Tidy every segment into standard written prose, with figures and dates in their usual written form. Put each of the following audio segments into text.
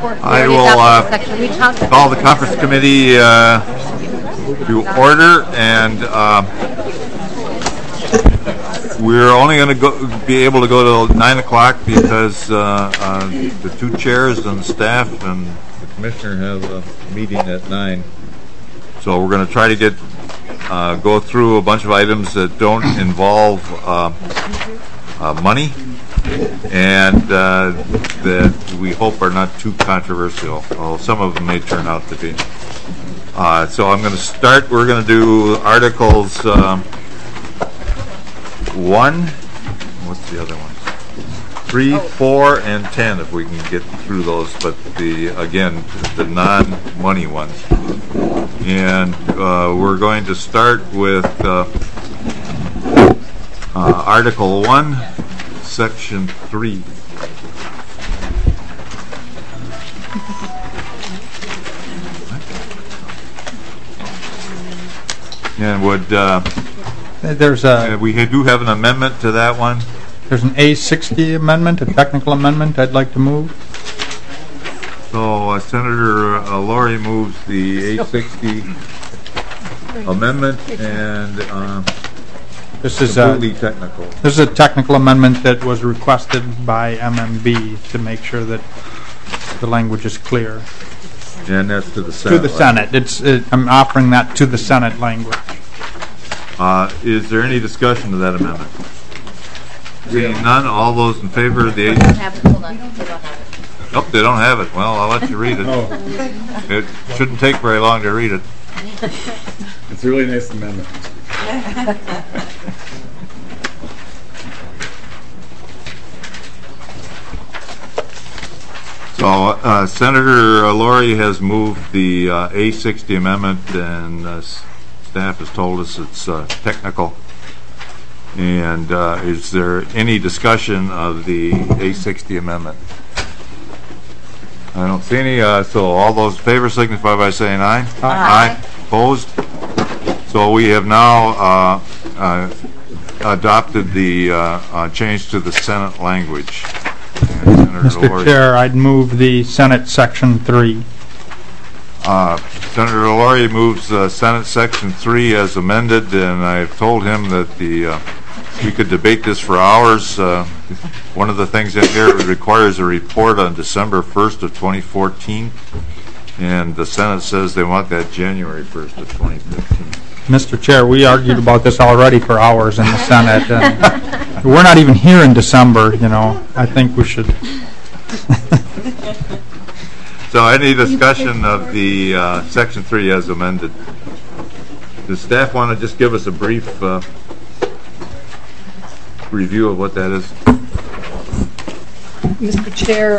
I will call the conference committee to order, and we're only going to be able to go till 9 o'clock because the two chairs and the staff and the commissioner have a meeting at 9. So we're going to try to go through a bunch of items that don't involve money, and that we hope are not too controversial. Well, some of them may turn out to be. So I'm going to start. We're going to do Articles 1. What's the other one? 3, 4, and 10, if we can get through those. But again, the non-money ones. And we're going to start with Article 1, Section 3. And we do have an amendment to that one. There's an A60 amendment, a technical amendment I'd like to move. So Senator Laurie moves the A60 amendment, and this is completely technical. This is a technical amendment that was requested by MMB to make sure that the language is clear. And that's to the Senate. To the Senate. I'm offering that to the Senate language. Is there any discussion to that amendment? Seeing none, all those in favor of the Hold on. They don't have it. Oh, they don't have it. Well, I'll let you read it. It shouldn't take very long to read it. It's a really nice amendment. So Senator Laurie has moved the A60 amendment, and staff has told us it's technical. And is there any discussion of the A60 amendment? I don't see any. So all those in favor signify by saying aye. Aye. Opposed? So we have now adopted the change to the Senate language. Mr. Chair, I'd move the Senate Section 3. Senator Laurie moves Senate Section 3 as amended, and I've told him that we could debate this for hours. One of the things in here requires a report on December 1st of 2014, and the Senate says they want that January 1st of 2015. Mr. Chair, we argued about this already for hours in the Senate. And we're not even here in December, you know. I think we should. So any discussion of the Section 3 as amended? Does staff want to just give us a brief review of what that is? Mr. Chair,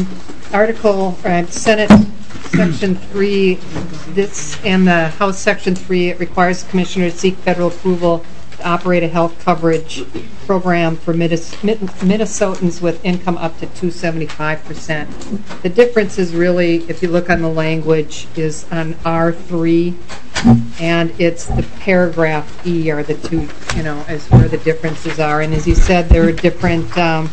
Senate Section 3, this and the House Section 3, it requires the Commissioner to seek federal approval to operate a health coverage program for Minnesotans with income up to 275%. The difference is really, if you look on the language, is on R3, and it's the paragraph E are the two, is where the differences are. And as you said, there are different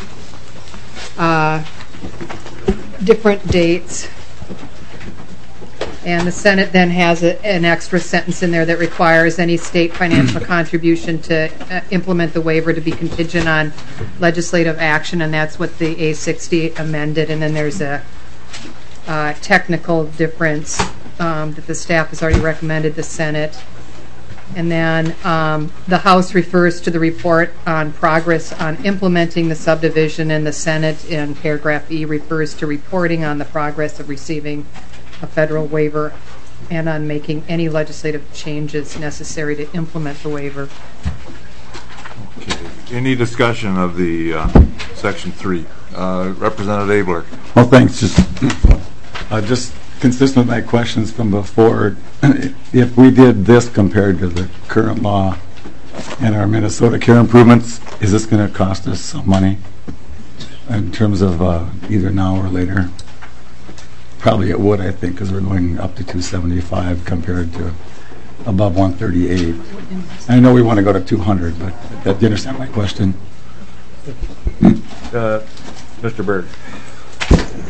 dates. And the Senate then has an extra sentence in there that requires any state financial contribution to implement the waiver to be contingent on legislative action, and that's what the A60 amended. And then there's a technical difference that the staff has already recommended the Senate. And then the House refers to the report on progress on implementing the subdivision, and the Senate in paragraph E refers to reporting on the progress of receiving a federal waiver and on making any legislative changes necessary to implement the waiver. Okay. Any discussion of the Section 3? Representative Abler. Well, thanks. Just consistent with my questions from before, if we did this compared to the current law and our Minnesota care improvements, is this going to cost us some money in terms of either now or later? Probably it would, I think, because we're going up to 275 compared to above 138. I know we want to go to 200, but do you understand my question? Mr. Byrd.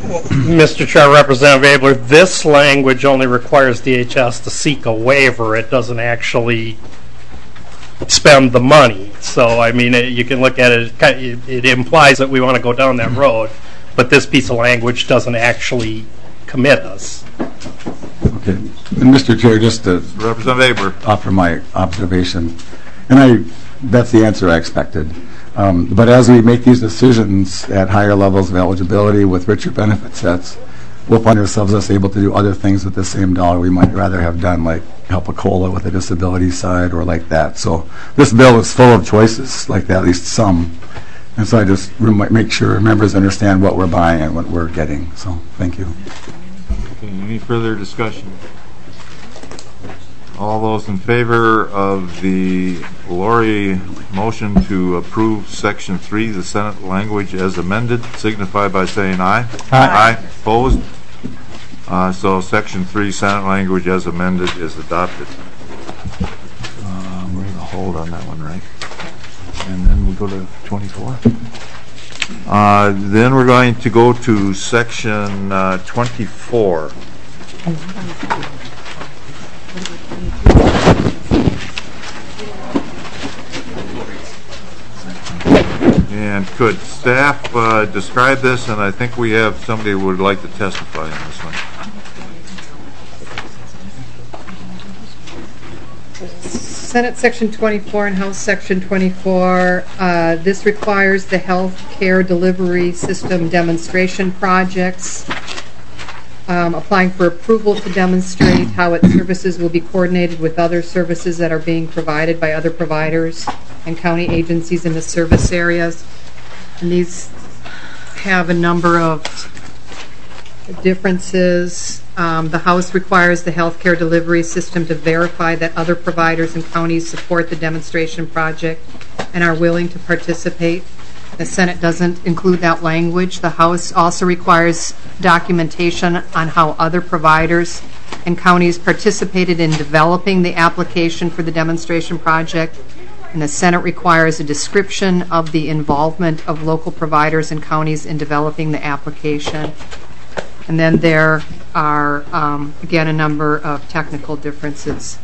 Mr. Chair, Representative Abler, this language only requires DHS to seek a waiver. It doesn't actually spend the money. So, I mean, you can look at it, it implies that we want to go down that road, but this piece of language doesn't actually commit us. Okay. And Mr. Chair, just to Representative Aber. offer my observation, and that's the answer I expected. But as we make these decisions at higher levels of eligibility with richer benefit sets, we'll find ourselves as able to do other things with the same dollar we might rather have done, like help a COLA with the disability side or like that. So this bill is full of choices like that, at least some. And so I just make sure members understand what we're buying and what we're getting. So thank you. Okay, any further discussion? All those in favor of the Lori motion to approve Section 3, the Senate language as amended, signify by saying aye. Aye. Opposed? So Section 3, Senate language as amended is adopted. We're going to hold on that one, right? And then we go to 24. Then we're going to go to Section 24. And could staff describe this? And I think we have somebody who would like to testify on this one. Senate Section 24 and House Section 24, this requires the health care delivery system demonstration projects, applying for approval to demonstrate how its services will be coordinated with other services that are being provided by other providers and county agencies in the service areas. And these have a number of differences. The House requires the healthcare delivery system to verify that other providers and counties support the demonstration project and are willing to participate. The Senate doesn't include that language. The House also requires documentation on how other providers and counties participated in developing the application for the demonstration project. And the Senate requires a description of the involvement of local providers and counties in developing the application. And then there are, again, a number of technical differences.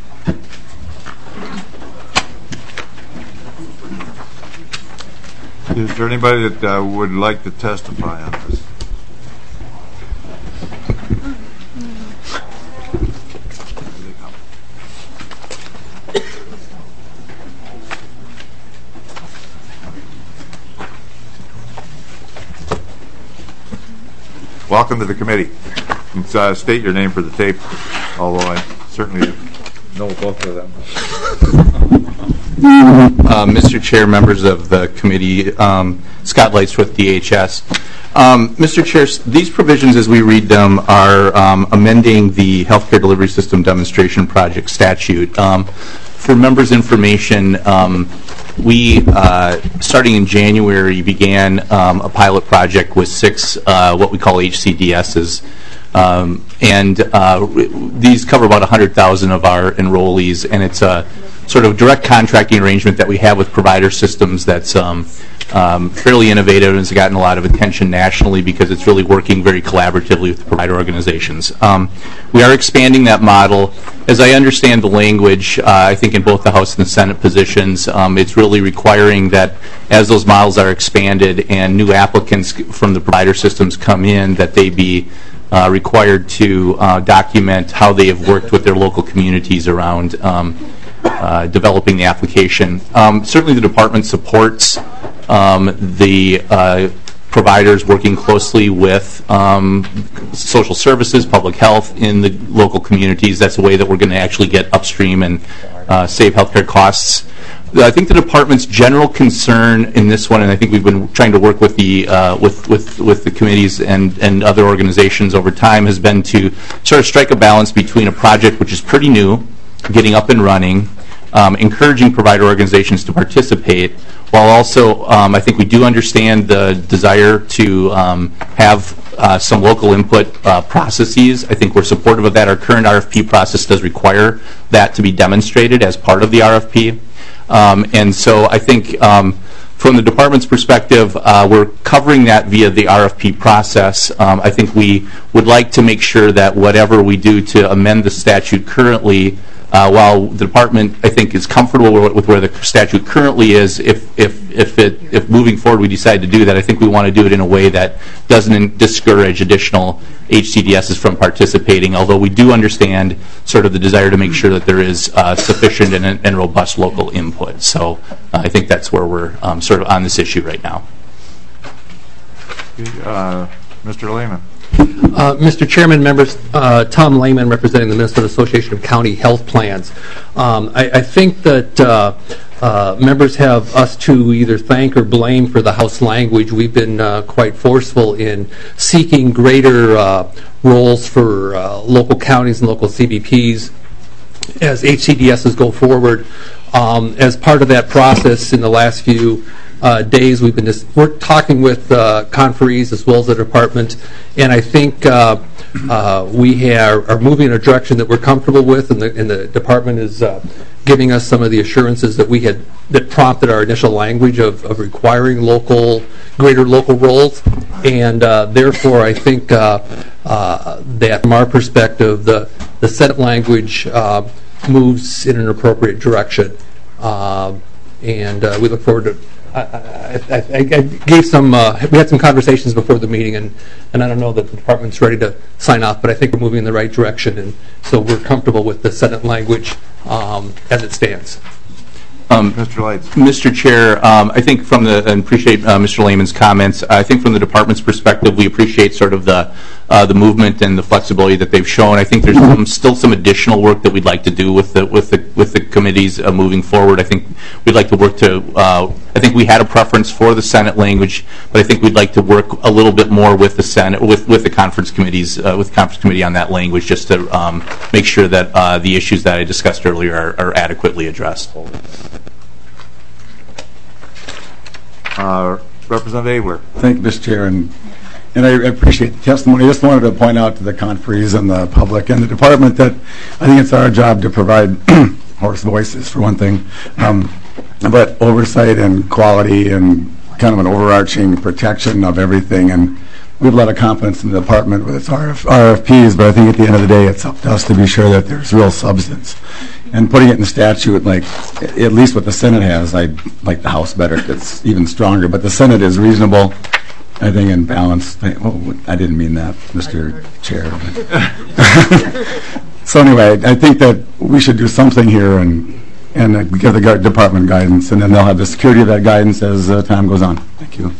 Is there anybody that would like to testify on this? Welcome to the committee. State your name for the tape, although I certainly know both of them. Mr. Chair, members of the committee, Scott Leitz with DHS. Mr. Chair, these provisions as we read them are amending the Healthcare Delivery System Demonstration Project statute. For members' information, we, starting in January, began a pilot project with 6 what we call HCDSs. These cover about 100,000 of our enrollees, and it's a sort of direct contracting arrangement that we have with provider systems that's fairly innovative and has gotten a lot of attention nationally because it's really working very collaboratively with the provider organizations. We are expanding that model. As I understand the language, I think in both the House and the Senate positions, it's really requiring that as those models are expanded and new applicants from the provider systems come in, that they be required to document how they have worked with their local communities around developing the application. Certainly the department supports the providers working closely with social services, public health in the local communities. That's a way that we're going to actually get upstream and save healthcare costs. I think the department's general concern in this one, and I think we've been trying to work with the with the committees and other organizations over time, has been to sort of strike a balance between a project which is pretty new, getting up and running, encouraging provider organizations to participate, while also I think we do understand the desire to have some local input processes. I think we're supportive of that. Our current RFP process does require that to be demonstrated as part of the RFP. And so I think From the department's perspective, we're covering that via the RFP process. I think we would like to make sure that whatever we do to amend the statute currently, while the department, I think, is comfortable with where the statute currently is, if moving forward we decide to do that, I think we want to do it in a way that doesn't discourage additional HCDSs from participating, although we do understand sort of the desire to make sure that there is sufficient and robust local input. So I think that's where we're sort of on this issue right now. Mr. Lehman. Mr. Chairman, members, Tom Lehman, representing the Minnesota Association of County Health Plans. I think that members have us to either thank or blame for the House language. We've been quite forceful in seeking greater roles for local counties and local CBPs as HCDSs go forward. As part of that process in the last few days, we're talking with conferees as well as the department, and I think we are moving in a direction that we're comfortable with, and the department is giving us some of the assurances that prompted our initial language of requiring greater local roles, and therefore I think that from our perspective the Senate language moves in an appropriate direction, and we look forward to. I gave some. We had some conversations before the meeting, and I don't know that the department's ready to sign off, but I think we're moving in the right direction, and so we're comfortable with the Senate language as it stands. Mr. Lights. Mr. Chair, I think and appreciate Mr. Lehman's comments. I think from the department's perspective, we appreciate sort of the movement and the flexibility that they've shown. I think there's still some additional work that we'd like to do with the committees moving forward. I think we'd like to work to. I think we had a preference for the Senate language, but I think we'd like to work a little bit more with the Senate, with the conference committees, with the conference committee on that language, just to make sure that the issues that I discussed earlier are adequately addressed. Representative Abler. Thank you, Mr. Chair, and I appreciate the testimony. I just wanted to point out to the conferees and the public and the department that I think it's our job to provide hoarse voices, for one thing, but oversight and quality and kind of an overarching protection of everything. And we have a lot of confidence in the department with its RFPs, but I think at the end of the day, it's up to us to be sure that there's real substance. And putting it in statute, like at least what the Senate has, I like the House better. It's even stronger, but the Senate is reasonable, I think, and balanced. I didn't mean that, Mr. Chair. So anyway, I think that we should do something here and give the department guidance, and then they'll have the security of that guidance as time goes on. Thank you.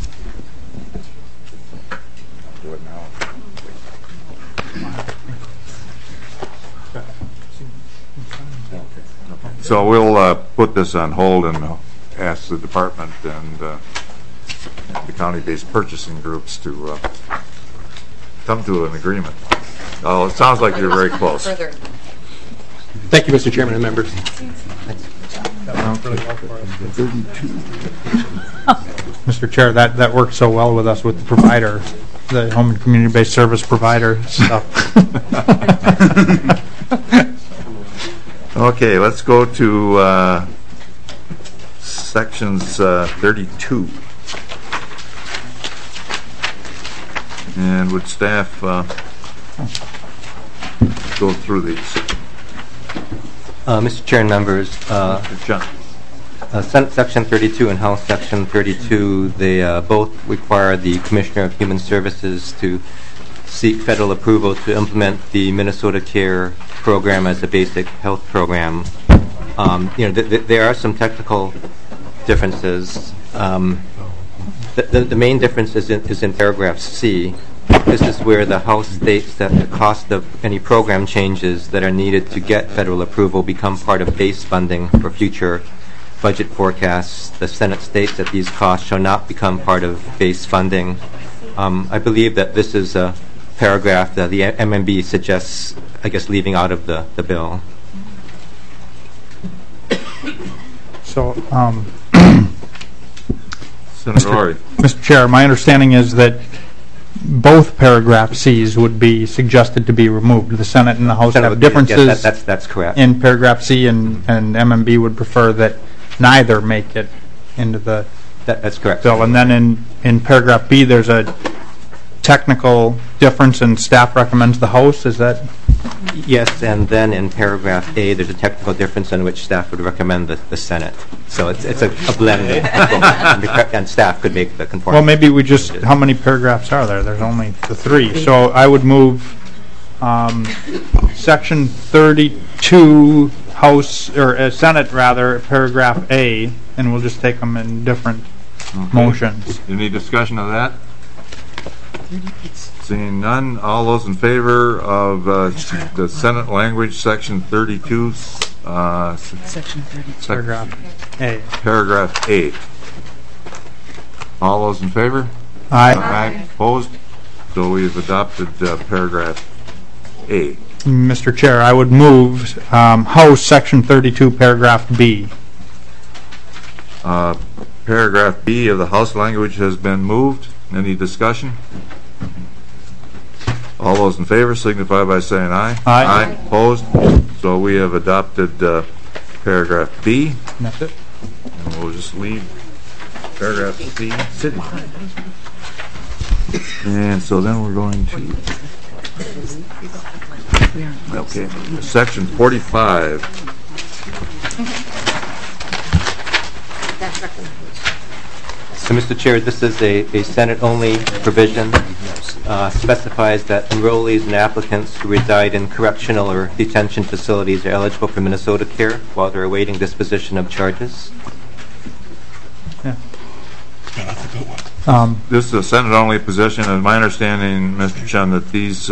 So we'll put this on hold and ask the department and the county-based purchasing groups to come to an agreement. Oh, it sounds like you're very close. Thank you, Mr. Chairman and members. Mr. Chair, that works so well with us with the provider, the home and community-based service provider stuff. Okay, let's go to sections 32. And would staff go through these? Mr. Chair and members, John. Senate Section 32 and House Section 32, they both require the Commissioner of Human Services to seek federal approval to implement the Minnesota Care program as a basic health program. There are some technical differences. The main difference is in paragraph C. This is where the House states that the cost of any program changes that are needed to get federal approval become part of base funding for future budget forecasts. The Senate states that these costs shall not become part of base funding. I believe that this is a paragraph that the MMB suggests, I guess, leaving out of the bill. So, Senator Laurie. Mr. Chair, my understanding is that both paragraph C's would be suggested to be removed. The Senate and the House have differences. Yes, that's correct. In paragraph C, and MMB would prefer that neither make it into the That's correct. Bill, and then in paragraph B, there's a technical difference and staff recommends the House, is that? Yes, and then in paragraph A, there's a technical difference in which staff would recommend the Senate. So it's a blend of both, and staff could make the conformity. Well, maybe we just, how many paragraphs are there? There's only the 3. So I would move section 32, House, or Senate rather, paragraph A, and we'll just take them in different motions. Any discussion of that? Seeing none, all those in favor of the Senate language, section 32, Section 32. Paragraph A. paragraph A. All those in favor? Aye. Opposed? So we've adopted paragraph A. Mr. Chair, I would move House section 32, paragraph B. Paragraph B of the House language has been moved. Any discussion? All those in favor signify by saying aye. Aye. Opposed? So we have adopted paragraph B. And that's it. And we'll just leave paragraph C sitting. And so then we're going to, okay, section 45. So, Mr. Chair, this is a Senate-only provision. Specifies that enrollees and applicants who reside in correctional or detention facilities are eligible for Minnesota Care while they're awaiting disposition of charges. This is a Senate-only position, and my understanding, Mr. Chen, that these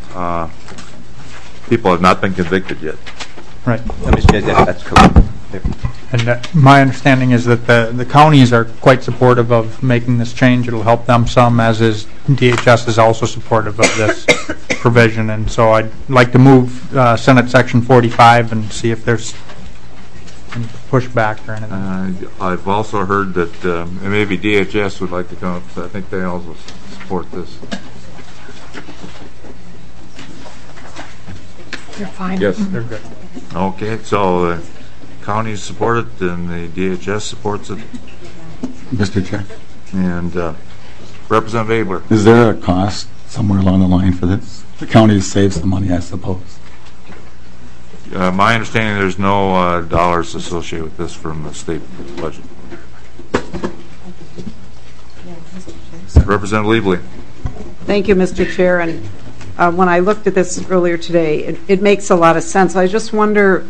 people have not been convicted yet. Right. Yes, that's correct. There. And my understanding is that the counties are quite supportive of making this change. It'll help them some, as is DHS is also supportive of this provision. And so I'd like to move Senate Section 45 and see if there's any pushback or anything. I've also heard that maybe DHS would like to come up, so I think they also support this. You're fine. Yes. They're good. Okay, so the counties support it and the DHS supports it. Mr. Chair, And Representative Abler. is there a cost somewhere along the line for this? The county saves the money, I suppose. My understanding, there's no dollars associated with this from the state budget. Representative Liebling. Thank you, Mr. Chair. And when I looked at this earlier today, it makes a lot of sense. I just wonder,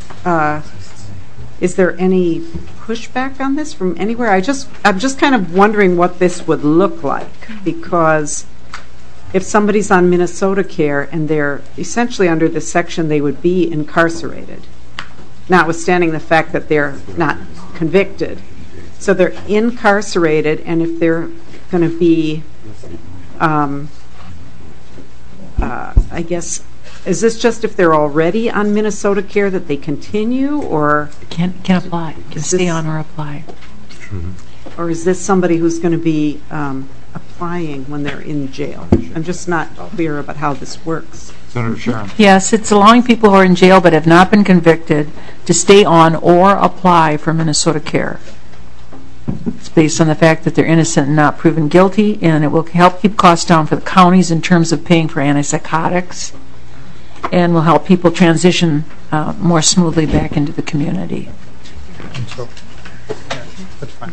is there any pushback on this from anywhere? I'm just kind of wondering what this would look like, because if somebody's on Minnesota Care and they're essentially under this section, they would be incarcerated, notwithstanding the fact that they're not convicted. So they're incarcerated, and if they're going to be, I guess, is this just if they're already on Minnesota Care that they continue, or Can apply. Can stay on or apply. or is this somebody who's going to be applying when they're in jail? I'm just not clear about how this works. Senator Sharon. Yes, it's allowing people who are in jail but have not been convicted to stay on or apply for Minnesota Care. It's based on the fact that they're innocent and not proven guilty, and it will help keep costs down for the counties in terms of paying for antipsychotics, and will help people transition more smoothly back into the community. So, that's fine.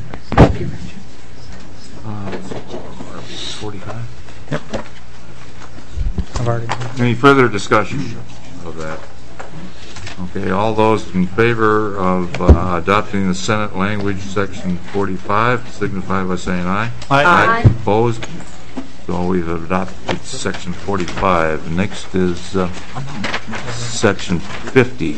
45. Yep. I've already. Any further discussion of that? Okay, all those in favor of adopting the Senate language, section 45, signify by saying aye. Aye. Opposed? So we've adopted section 45. Next is section 50.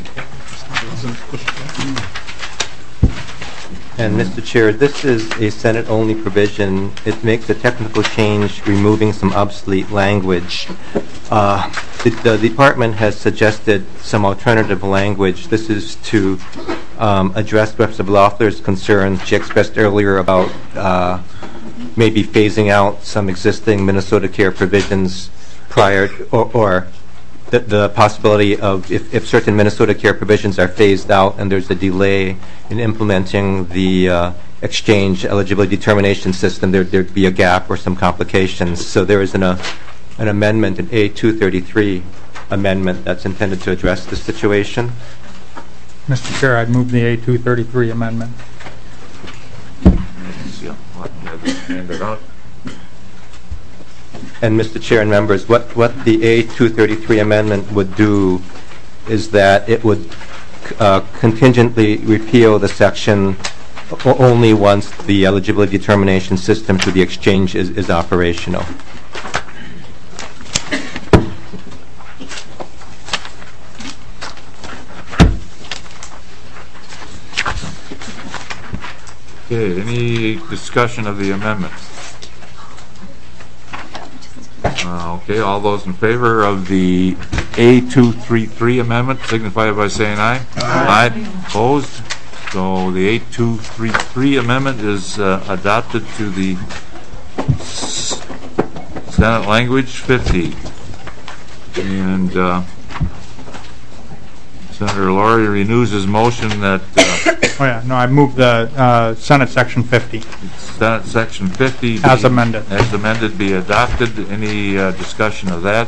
And Mr. Chair, this is a Senate-only provision. It makes a technical change, removing some obsolete language. The department has suggested some alternative language. This is to address Representative Loeffler's concerns she expressed earlier about maybe phasing out some existing Minnesota Care provisions prior, or the possibility of if certain Minnesota Care provisions are phased out and there's a delay in implementing the exchange eligibility determination system, there'd be a gap or some complications. So there is an amendment, an A233 amendment that's intended to address this situation. Mr. Chair, I'd move the A233 amendment. And Mr. Chair and members, what the A233 amendment would do is that it would contingently repeal the section only once the eligibility determination system through the exchange is operational. Okay, any discussion of the amendment? Okay, all those in favor of the A233 amendment signify by saying aye. Aye. Opposed? So the A233 amendment is adopted to the Senate language 50. And Senator Laurie renews his motion that... I move the Senate Section 50. Senate Section 50... As amended. As amended be adopted. Any discussion of that?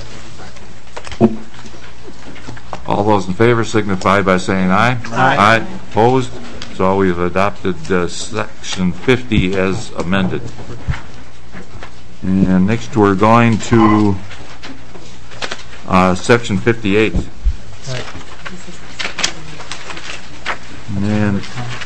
All those in favor signify by saying aye. Aye. Opposed? So we've adopted Section 50 as amended. And next we're going to Section 58. And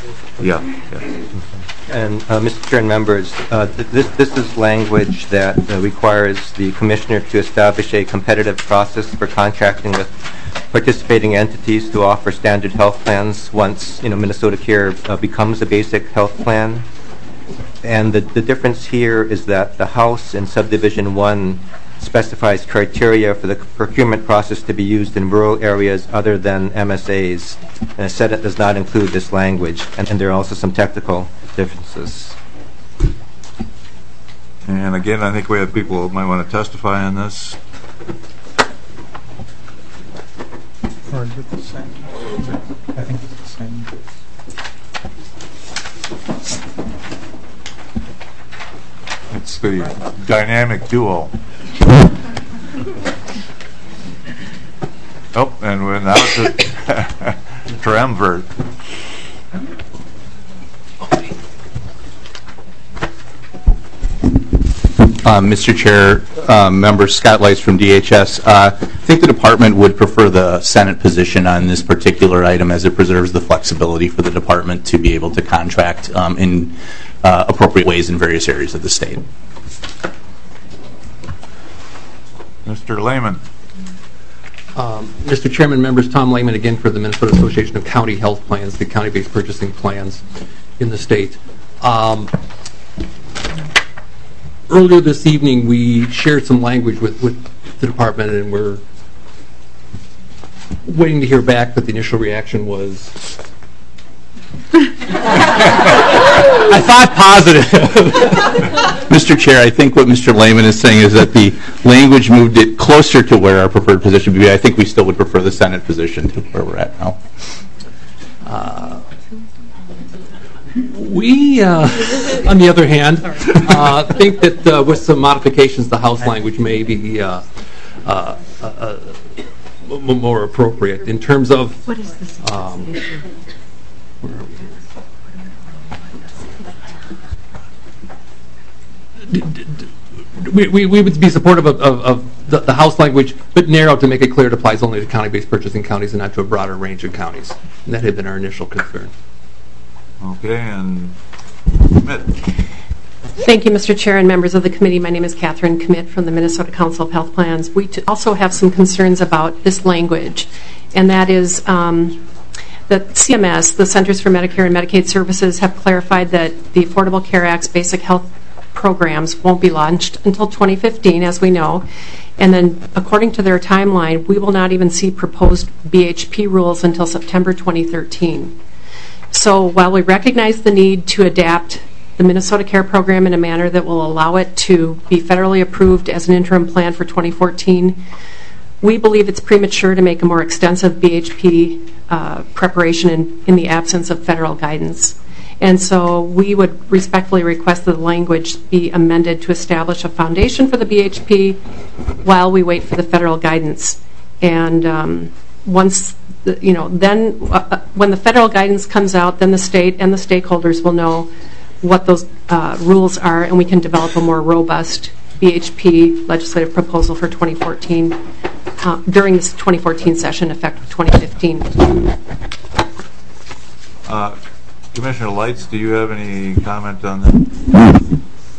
And Mr. Chair and members, this is language that requires the Commissioner to establish a competitive process for contracting with participating entities to offer standard health plans once Minnesota Care becomes a basic health plan. And the difference here is that the House in Subdivision 1 specifies criteria for the procurement process to be used in rural areas other than MSAs. And the Senate does not include this language, and there are also some technical differences. And again, I think we have people who might want to testify on this. Or is it the same? I think it's the same. It's the dynamic duo. Oh, and we're now to triumvirate. Mr. Chair, members, Scott Lice from DHS. I think the department would prefer the Senate position on this particular item as it preserves the flexibility for the department to be able to contract in appropriate ways in various areas of the state. Mr. Lehman. Mr. Chairman, members, Tom Lehman again for the Minnesota Association of County Health Plans, the county-based purchasing plans in the state. Earlier this evening, we shared some language with the department, and we're waiting to hear back, but the initial reaction was, I thought positive. Mr. Chair, I think what Mr. Lehman is saying is that the language moved it closer to where our preferred position would be. I think we still would prefer the Senate position to where we're at now. We, on the other hand, think that with some modifications, the House language may be more appropriate in terms of. What is this? Where are we? We would be supportive of the House language, but narrowed to make it clear it applies only to county-based purchasing counties and not to a broader range of counties. And that had been our initial concern. Okay, and Commit. Thank you, Mr. Chair and members of the committee. My name is Catherine Commit from the Minnesota Council of Health Plans. We also have some concerns about this language, and that is that CMS, the Centers for Medicare and Medicaid Services, have clarified that the Affordable Care Act's basic health programs won't be launched until 2015, as we know. And then, according to their timeline, we will not even see proposed BHP rules until September 2013. So while we recognize the need to adapt the Minnesota Care Program in a manner that will allow it to be federally approved as an interim plan for 2014, we believe it's premature to make a more extensive BHP preparation in the absence of federal guidance. And so we would respectfully request that the language be amended to establish a foundation for the BHP while we wait for the federal guidance. And once, then when the federal guidance comes out, then the state and the stakeholders will know what those rules are, and we can develop a more robust BHP legislative proposal for 2014 during this 2014 session, effective 2015. Commissioner Lights, do you have any comment on that?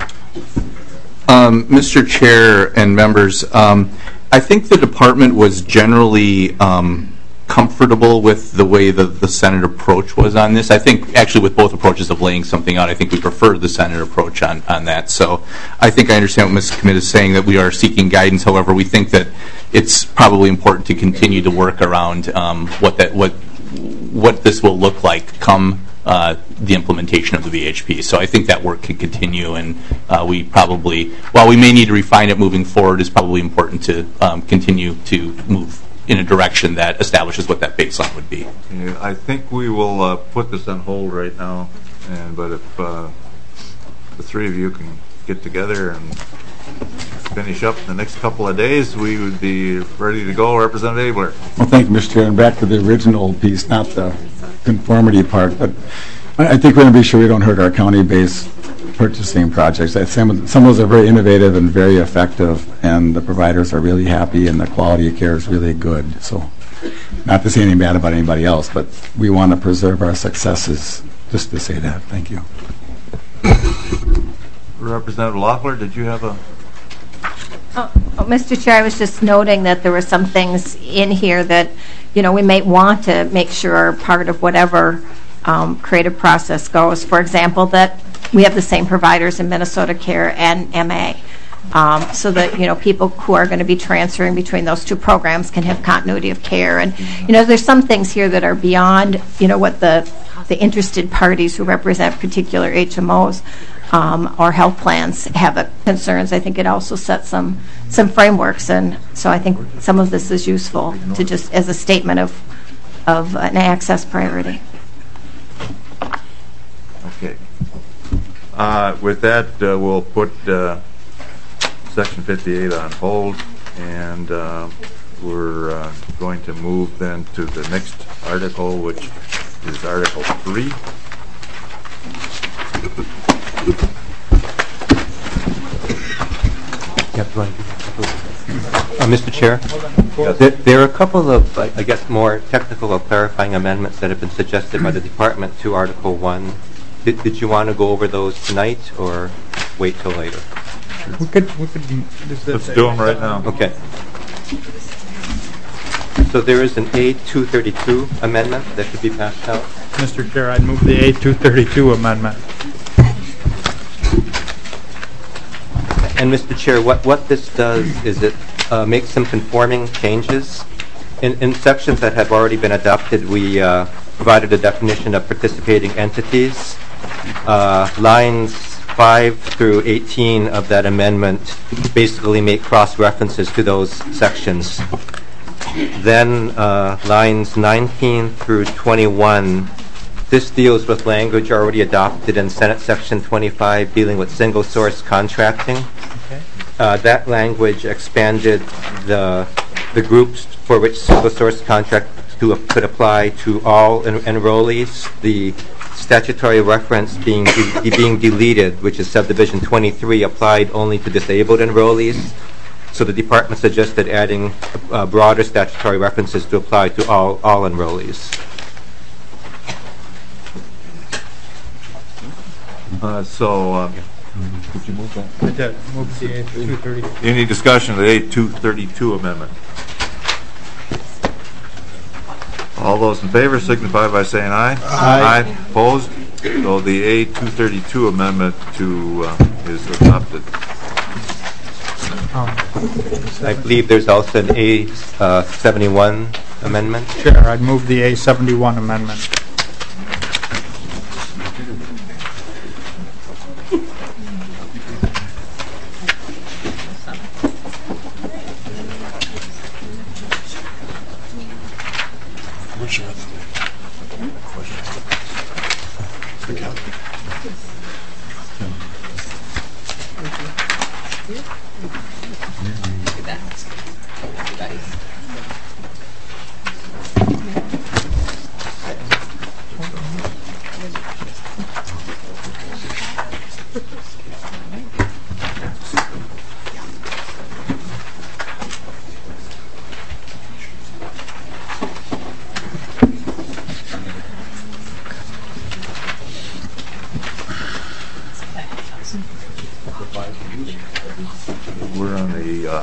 Mr. Chair and members, I think the department was generally comfortable with the way the Senate approach was on this. I think actually with both approaches of laying something out, I think we prefer the Senate approach on that. So I think I understand what Ms. Committ is saying, that we are seeking guidance. However, we think that it's probably important to continue to work around what this will look like come the implementation of the VHP. So I think that work can continue, and we probably, while we may need to refine it moving forward, it's probably important to continue to move in a direction that establishes what that baseline would be. Yeah, I think we will put this on hold right now, but if the three of you can get together and finish up in the next couple of days, we would be ready to go. Representative Abler. Well, thank you, Mr. Chair. And back to the original piece, not the conformity part, but I think we're going to be sure we don't hurt our county-based purchasing projects. Some of those are very innovative and very effective, and the providers are really happy, and the quality of care is really good. So, not to say anything bad about anybody else, but we want to preserve our successes, just to say that. Thank you. Representative Loeffler, did you have a... Mr. Chair, I was just noting that there were some things in here that, we may want to make sure are part of whatever creative process goes. For example, that we have the same providers in Minnesota Care and MA, so that, people who are going to be transferring between those two programs can have continuity of care. And, there's some things here that are beyond, what the interested parties who represent particular HMOs or health plans have concerns. I think it also sets some frameworks, and so I think some of this is useful to just as a statement of an access priority. Okay. With that, we'll put Section 58 on hold, and we're going to move then to the next article, which is Article 3. Mr. Chair, there are a couple of, I guess, more technical or clarifying amendments that have been suggested by the department to Article 1. Did you want to go over those tonight or wait till later? We could Let's do them right now. Okay. So there is an A232 amendment that could be passed out. Mr. Chair, I'd move the A232 amendment. And Mr. Chair, what this does is it makes some conforming changes. In sections that have already been adopted, we provided a definition of participating entities. Lines 5 through 18 of that amendment basically make cross-references to those sections. Then lines 19 through 21, this deals with language already adopted in Senate Section 25 dealing with single-source contracting. That language expanded the groups for which single-source contract could apply to all enrollees. The statutory reference being deleted, which is subdivision 23, applied only to disabled enrollees. So the department suggested adding broader statutory references to apply to all enrollees. Could you move that? I did. Move the A232. Any discussion of the A232 amendment? All those in favor signify by saying aye. Aye. Opposed? So the A232 amendment is adopted. I believe there's also an A71 amendment. Chair, I'd move the A71 amendment. Which are the questions?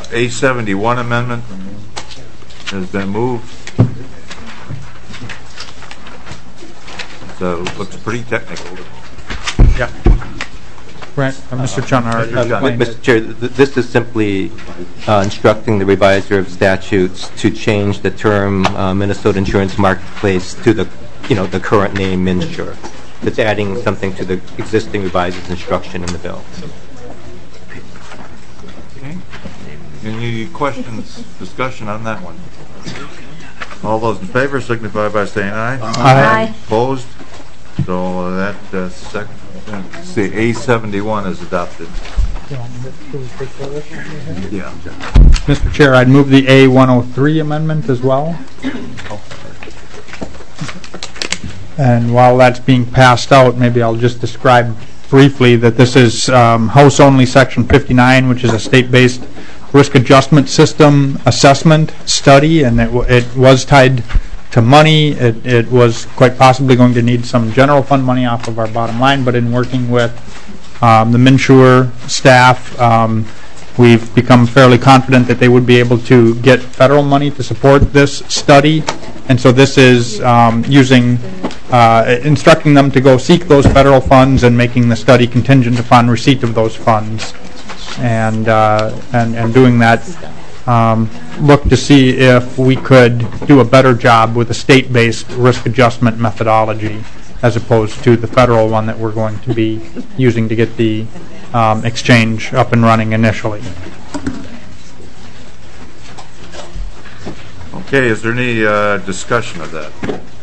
A71 amendment has been moved. So it looks pretty technical. Yeah. Right, Mr. Chun already explained it. Mr. Chair, this is simply instructing the reviser of statutes to change the term Minnesota Insurance Marketplace to the current name MNsure. It's adding something to the existing reviser's instruction in the bill. Okay. Any questions, discussion on that one? All those in favor signify by saying aye. Aye. Opposed? So that the A71 is adopted. Yeah. Mr. Chair, I'd move the A103 amendment as well. And while that's being passed out, maybe I'll just describe briefly that this is House only Section 59, which is a state-based risk adjustment system assessment study, and it was tied to money. It was quite possibly going to need some general fund money off of our bottom line, but in working with the MNsure staff, we've become fairly confident that they would be able to get federal money to support this study. And so this is instructing them to go seek those federal funds and making the study contingent upon receipt of those funds. And doing that, look to see if we could do a better job with a state-based risk adjustment methodology as opposed to the federal one that we're going to be using to get the exchange up and running initially. Okay, is there any discussion of that?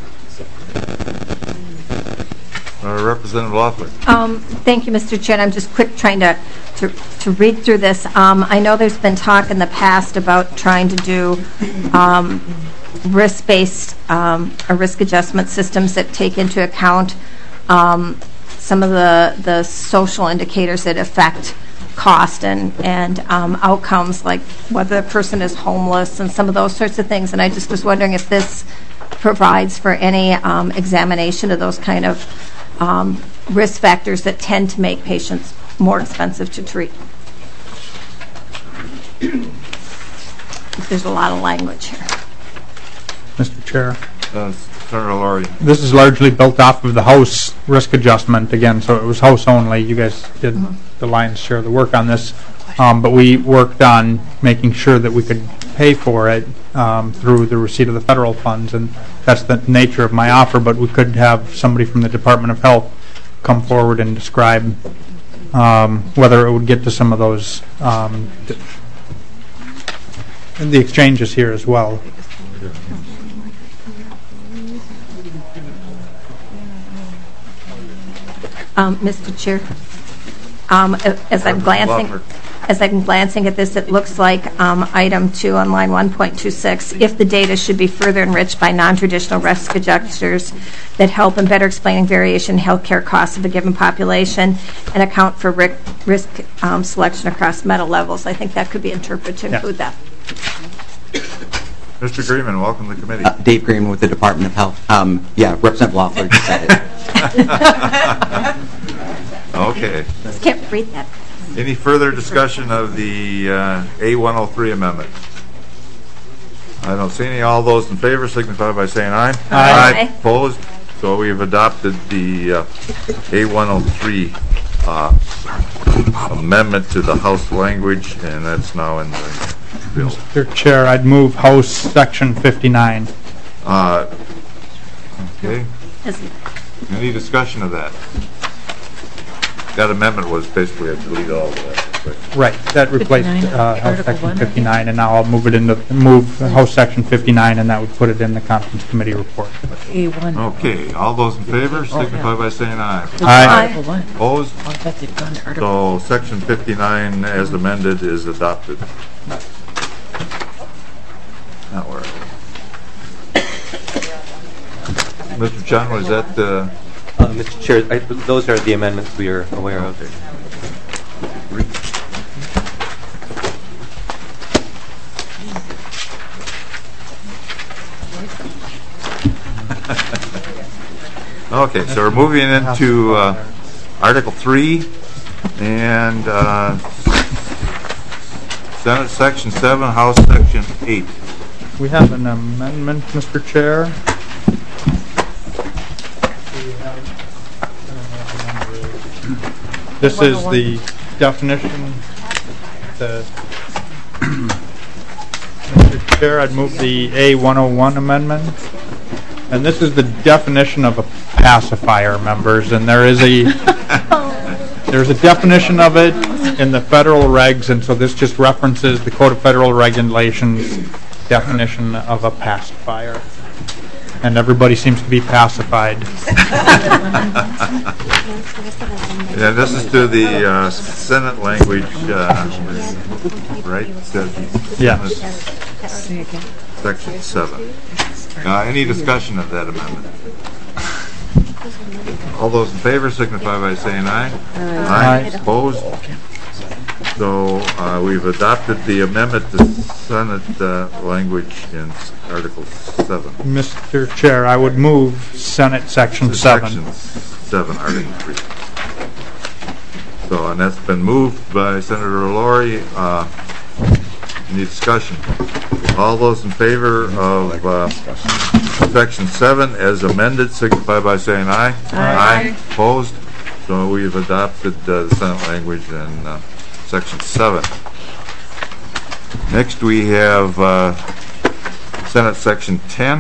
Representative Loeffler. Thank you, Mr. Chair. I'm just trying to read through this. I know there's been talk in the past about trying to do risk-based or risk adjustment systems that take into account some of the social indicators that affect cost and outcomes, like whether the person is homeless and some of those sorts of things. And I just was wondering if this provides for any examination of those kind of risk factors that tend to make patients more expensive to treat. There's a lot of language here. Mr. Chair. Senator Laurie. This is largely built off of the House risk adjustment again, so it was House only. You guys did the lion's share of the work on this, but we worked on making sure that we could pay for it through the receipt of the federal funds, and that's the nature of my offer. But we could have somebody from the Department of Health come forward and describe whether it would get to some of those the exchanges here as well. Mr. Chair, as I'm glancing at this, it looks like item 2 on line 1.26, if the data should be further enriched by non-traditional risk adjusters that help in better explaining variation in healthcare costs of a given population and account for risk selection across meta levels. I think that could be interpreted to include that. Mr. Greenman, welcome to the committee. Dave Greenman with the Department of Health. Representative Loeffler just said it. Okay. Just can't read that. Any further discussion of the A103 amendment? I don't see any. All those in favor signify by saying aye. Aye. Opposed? So we've adopted the A103 amendment to the House language, and that's now in the bill. Mr. Chair, I'd move House Section 59. Okay. Any discussion of that? That amendment was basically a delete all of that. Right, that replaced House Section 59, and now I'll move House Section 59, and that would put it in the Conference Committee report. A1. Okay, all those in favor signify by saying aye. Aye. Opposed? So Section 59 as amended is adopted. That works. Mr. Chun, was that the... Mr. Chair, those are the amendments we are aware of. Okay, so we're moving into Article 3 and Senate Section 7, House Section 8. We have an amendment, Mr. Chair. This is the definition. Mr. Chair, I'd move the A101 amendment. And this is the definition of a pacifier, members, and there's a definition of it in the federal regs, and so this just references the Code of Federal Regulations definition of a pacifier. And everybody seems to be pacified. Yeah, this is to the Senate language, right? Yes. Section 7. Any discussion of that amendment? All those in favor signify by saying aye. Aye. Opposed? So we've adopted the amendment to Senate language in Article 7. Mr. Chair, I would move Senate Section 7. Section 7, Article 3. So, and that's been moved by Senator Laurie. Any discussion? All those in favor of Section 7 as amended signify by saying aye. Aye. Opposed? So we've adopted the Senate language in Section 7. Next we have Senate Section 10.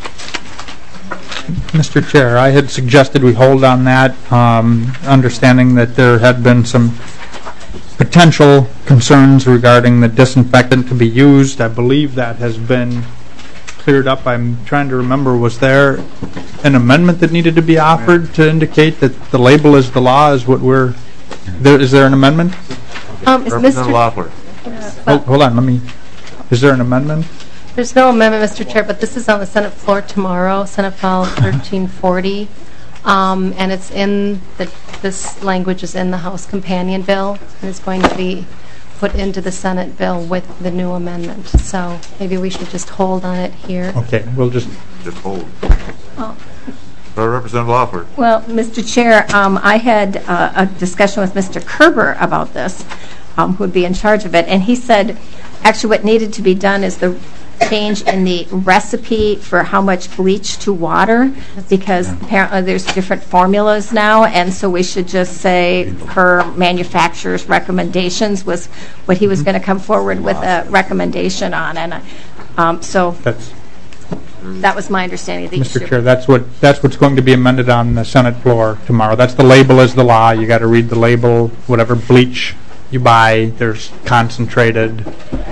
Mr. Chair, I had suggested we hold on that, understanding that there had been some potential concerns regarding the disinfectant to be used. I believe that has been cleared up. I'm trying to remember, was there an amendment that needed to be offered to indicate that the label is the law is what we're... Is there an amendment? Representative Loeffler. Hold on, is there an amendment? There's no amendment, Mr. Chair, but this is on the Senate floor tomorrow, Senate File 1340, and it's in this language is in the House Companion Bill, and it's going to be put into the Senate bill with the new amendment. So maybe we should just hold on it here. Okay, we'll just hold. Representative Loeffler. Well, Mr. Chair, I had a discussion with Mr. Kerber about this, who would be in charge of it, and he said actually what needed to be done is the change in the recipe for how much bleach to water, because apparently there's different formulas now, and so we should just say per manufacturer's recommendations was what he was going to come forward with a recommendation on, and so that was my understanding of the issue. Mr. Chair, that's what's going to be amended on the Senate floor tomorrow. That's the label is the law. You got to read the label. Whatever bleach you buy, there's concentrated.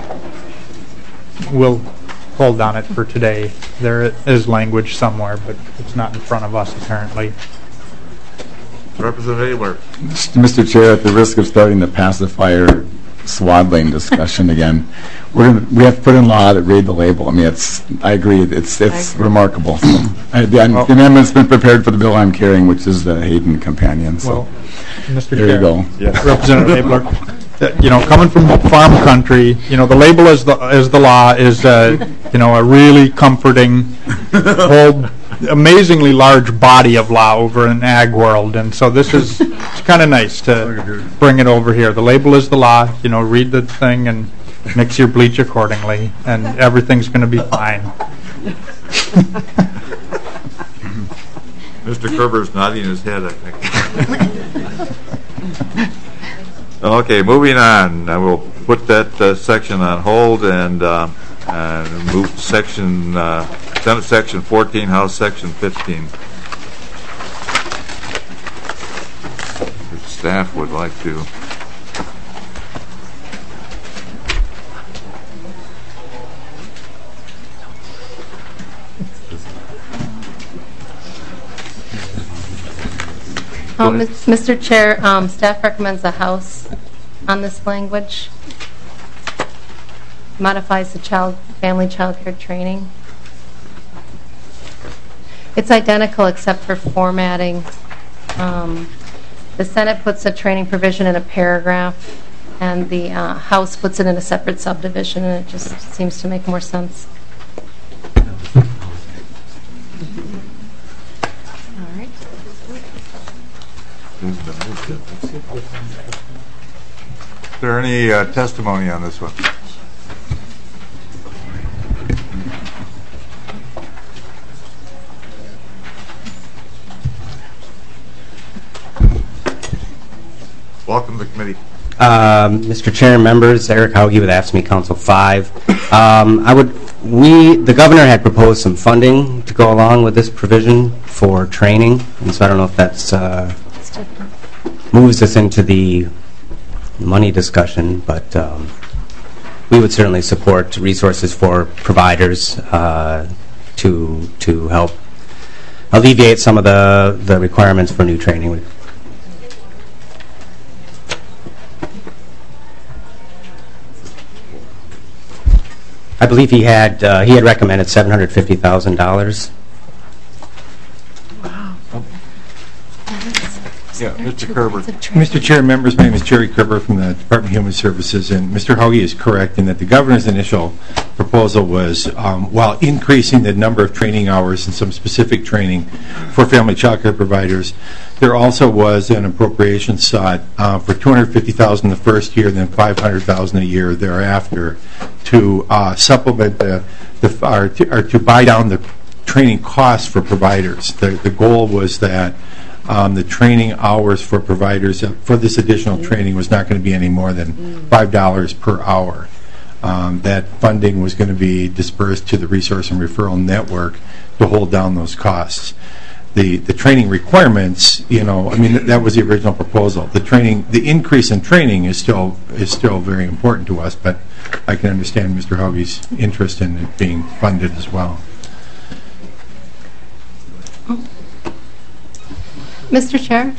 We'll hold on it for today. There is language somewhere, but it's not in front of us apparently. Representative Abler. Mr. Chair, at the risk of starting the pacifier swaddling discussion again, we have to put in law that read the label. I mean, I agree. It's remarkable. The amendment's been prepared for the bill I'm carrying, which is the Hayden Companion. So, Mr. there Chair, you go. Yes. Representative Abler. Coming from farm country, the label is the law is a really comforting, whole, amazingly large body of law over in ag world, and so it's kind of nice to bring it over here. The label is the law. Read the thing and mix your bleach accordingly, and everything's going to be fine. Mr. Kerber's nodding his head, I think. Okay, moving on. I will put that section on hold and move to Senate Section 14, House Section 15. If staff would like to. Mr. Chair, staff recommends the House on this language. Modifies the family child care training. It's identical except for formatting. The Senate puts a training provision in a paragraph, and the House puts it in a separate subdivision, and it just seems to make more sense. Is there any testimony on this one? Welcome to the committee. Mr. Chair and members, Eric Hauge with AFSCME Council 5. The governor had proposed some funding to go along with this provision for training, and so I don't know if that's moves us into the money discussion, but we would certainly support resources for providers to help alleviate some of the requirements for new training. I believe he had recommended $750,000. Yeah, Mr. Kerber. Mr. Chair and members, my name is Jerry Kerber from the Department of Human Services, and Mr. Hauge is correct in that the governor's initial proposal was, while increasing the number of training hours and some specific training for family child care providers, there also was an appropriation sought for $250,000 the first year, then $500,000 a year thereafter to supplement or to buy down the training costs for providers. The goal was that the training hours for providers for this additional training was not going to be any more than $5 per hour. That funding was going to be dispersed to the Resource and Referral Network to hold down those costs. The training requirements, that was the original proposal. The increase in training is still very important to us, but I can understand Mr. Hauge's interest in it being funded as well. Mr. Chair?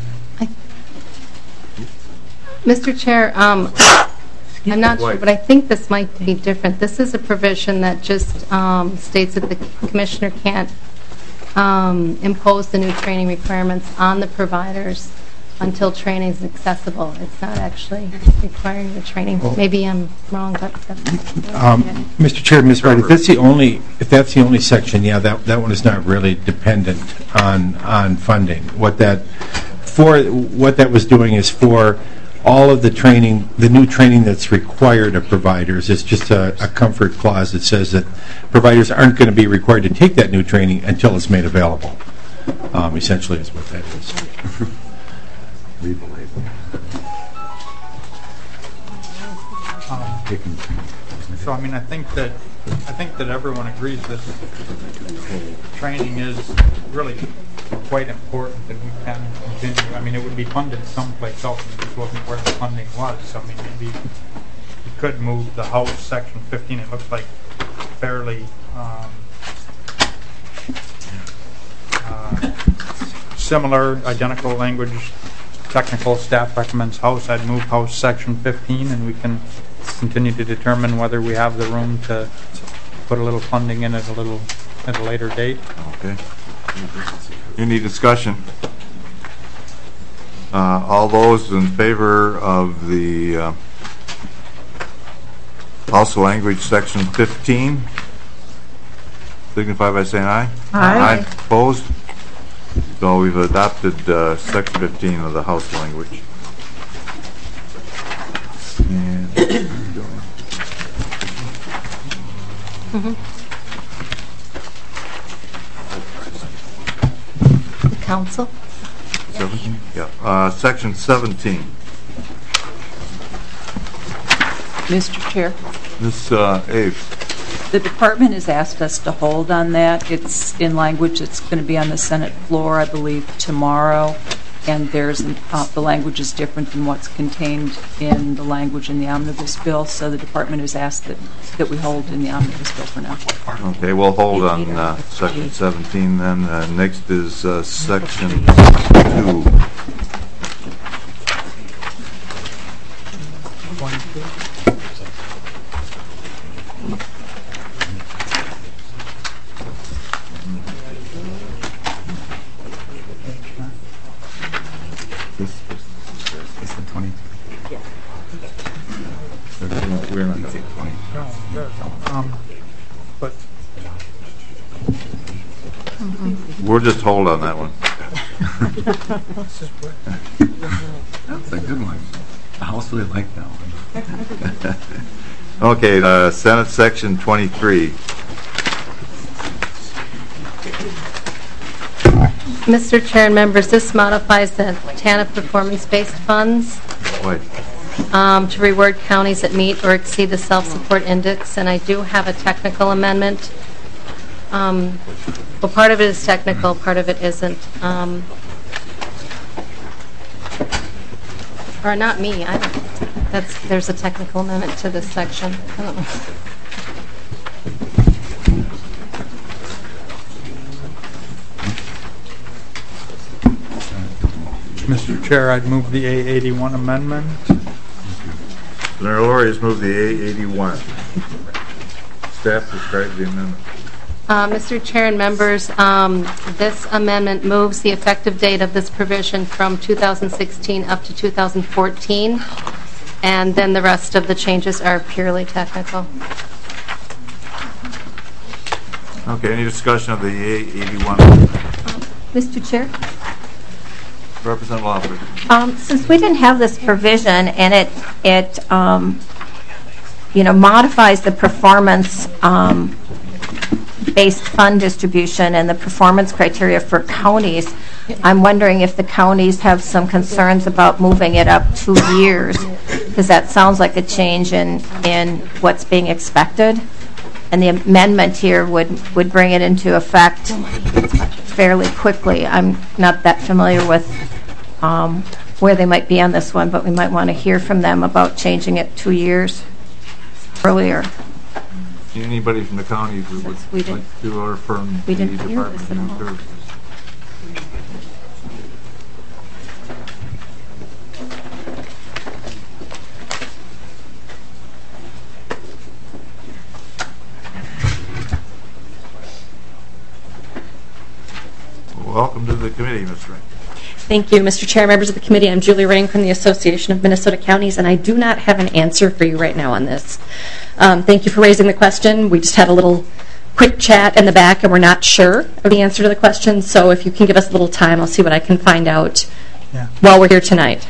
Mr. Chair, I'm not sure, but I think this might be different. This is a provision that just states that the commissioner can't impose the new training requirements on the providers until training is accessible. It's not actually requiring the training. Maybe I'm wrong, but Mr. Chair, Ms. Wright, if that's the only section, yeah, that one is not really dependent on funding. What that was doing is for all of the training, the new training that's required of providers. It's just a comfort clause that says that providers aren't going to be required to take that new training until it's made available. Essentially, is what that is. So I think that everyone agrees that training is really quite important, and we can continue. It would be funded someplace else, and just wasn't where the funding was. So maybe you could move the House Section 15. It looks like fairly similar, identical language. Technical staff recommends House. I'd move House Section 15, and we can continue to determine whether we have the room to put a little funding in at a later date. Okay. Any discussion? All those in favor of the House Language Section 15 signify by saying aye. Aye. Opposed? So we've adopted Section 15 of the House language. the council? 17? Yeah. Section 17. Mr. Chair, Ms. Aves. the department has asked us to hold on that. It's in language that's going to be on the Senate floor, I believe, tomorrow, and the language is different than what's contained in the language in the omnibus bill, so the department has asked that we hold in the omnibus bill for now. Okay, we'll hold on Section 17 then. Next is Section 2. We're not going to 20. But we'll just hold on that one. That's a good one. The House really liked that one. Okay, Senate Section 23. Mr. Chair and members, this modifies the TANF performance-based funds to reward counties that meet or exceed the self-support index, and I do have a technical amendment. Well, part of it is technical, part of it isn't. Or not me. There's a technical amendment to this section. I don't know. Mr. Chair, I'd move the A81 amendment. Senator Laurie has moved the A81. Staff describes the amendment. Mr. Chair and members, this amendment moves the effective date of this provision from 2016 up to 2014, and then the rest of the changes are purely technical. Okay, any discussion of the A81? Mr. Chair? Representative Lawler. Since we didn't have this provision and it modifies the performance based fund distribution and the performance criteria for counties, I'm wondering if the counties have some concerns about moving it up 2 years, because that sounds like a change in what's being expected. And the amendment here would bring it into effect fairly quickly. I'm not that familiar with where they might be on this one, but we might want to hear from them about changing it 2 years earlier. Anybody from the county who would like to, or from the Department of Human Services? Welcome to the committee, Ms. Ring. Thank you, Mr. Chair, members of the committee. I'm Julie Ring from the Association of Minnesota Counties, and I do not have an answer for you right now on this. Thank you for raising the question. We just had a little quick chat in the back, and we're not sure of the answer to the question, so if you can give us a little time, I'll see what I can find out while we're here tonight.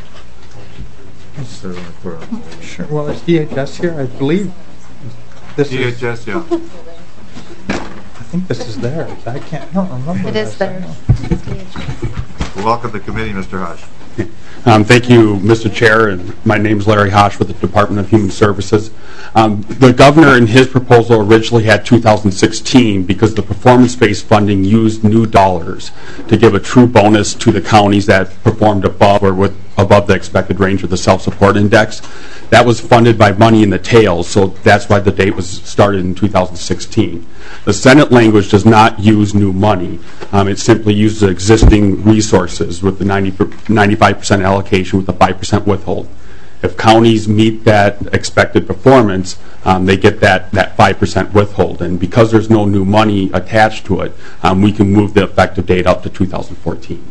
Sure. Well, is DHS here? I believe this DHS, yeah. I think this is theirs. I don't remember. It is theirs. Welcome to the committee, Mr. Hosh. Thank you, Mr. Chair, and my name is Larry Hosh with the Department of Human Services. The governor in his proposal originally had 2016 because the performance-based funding used new dollars to give a true bonus to the counties that performed above or above the expected range of the self-support index. That was funded by money in the tails, so that's why the date was started in 2016. The Senate language does not use new money. It simply uses existing resources with the 95% allocation with the 5% withhold. If counties meet that expected performance, they get that 5% withhold. And because there's no new money attached to it, we can move the effective date up to 2014.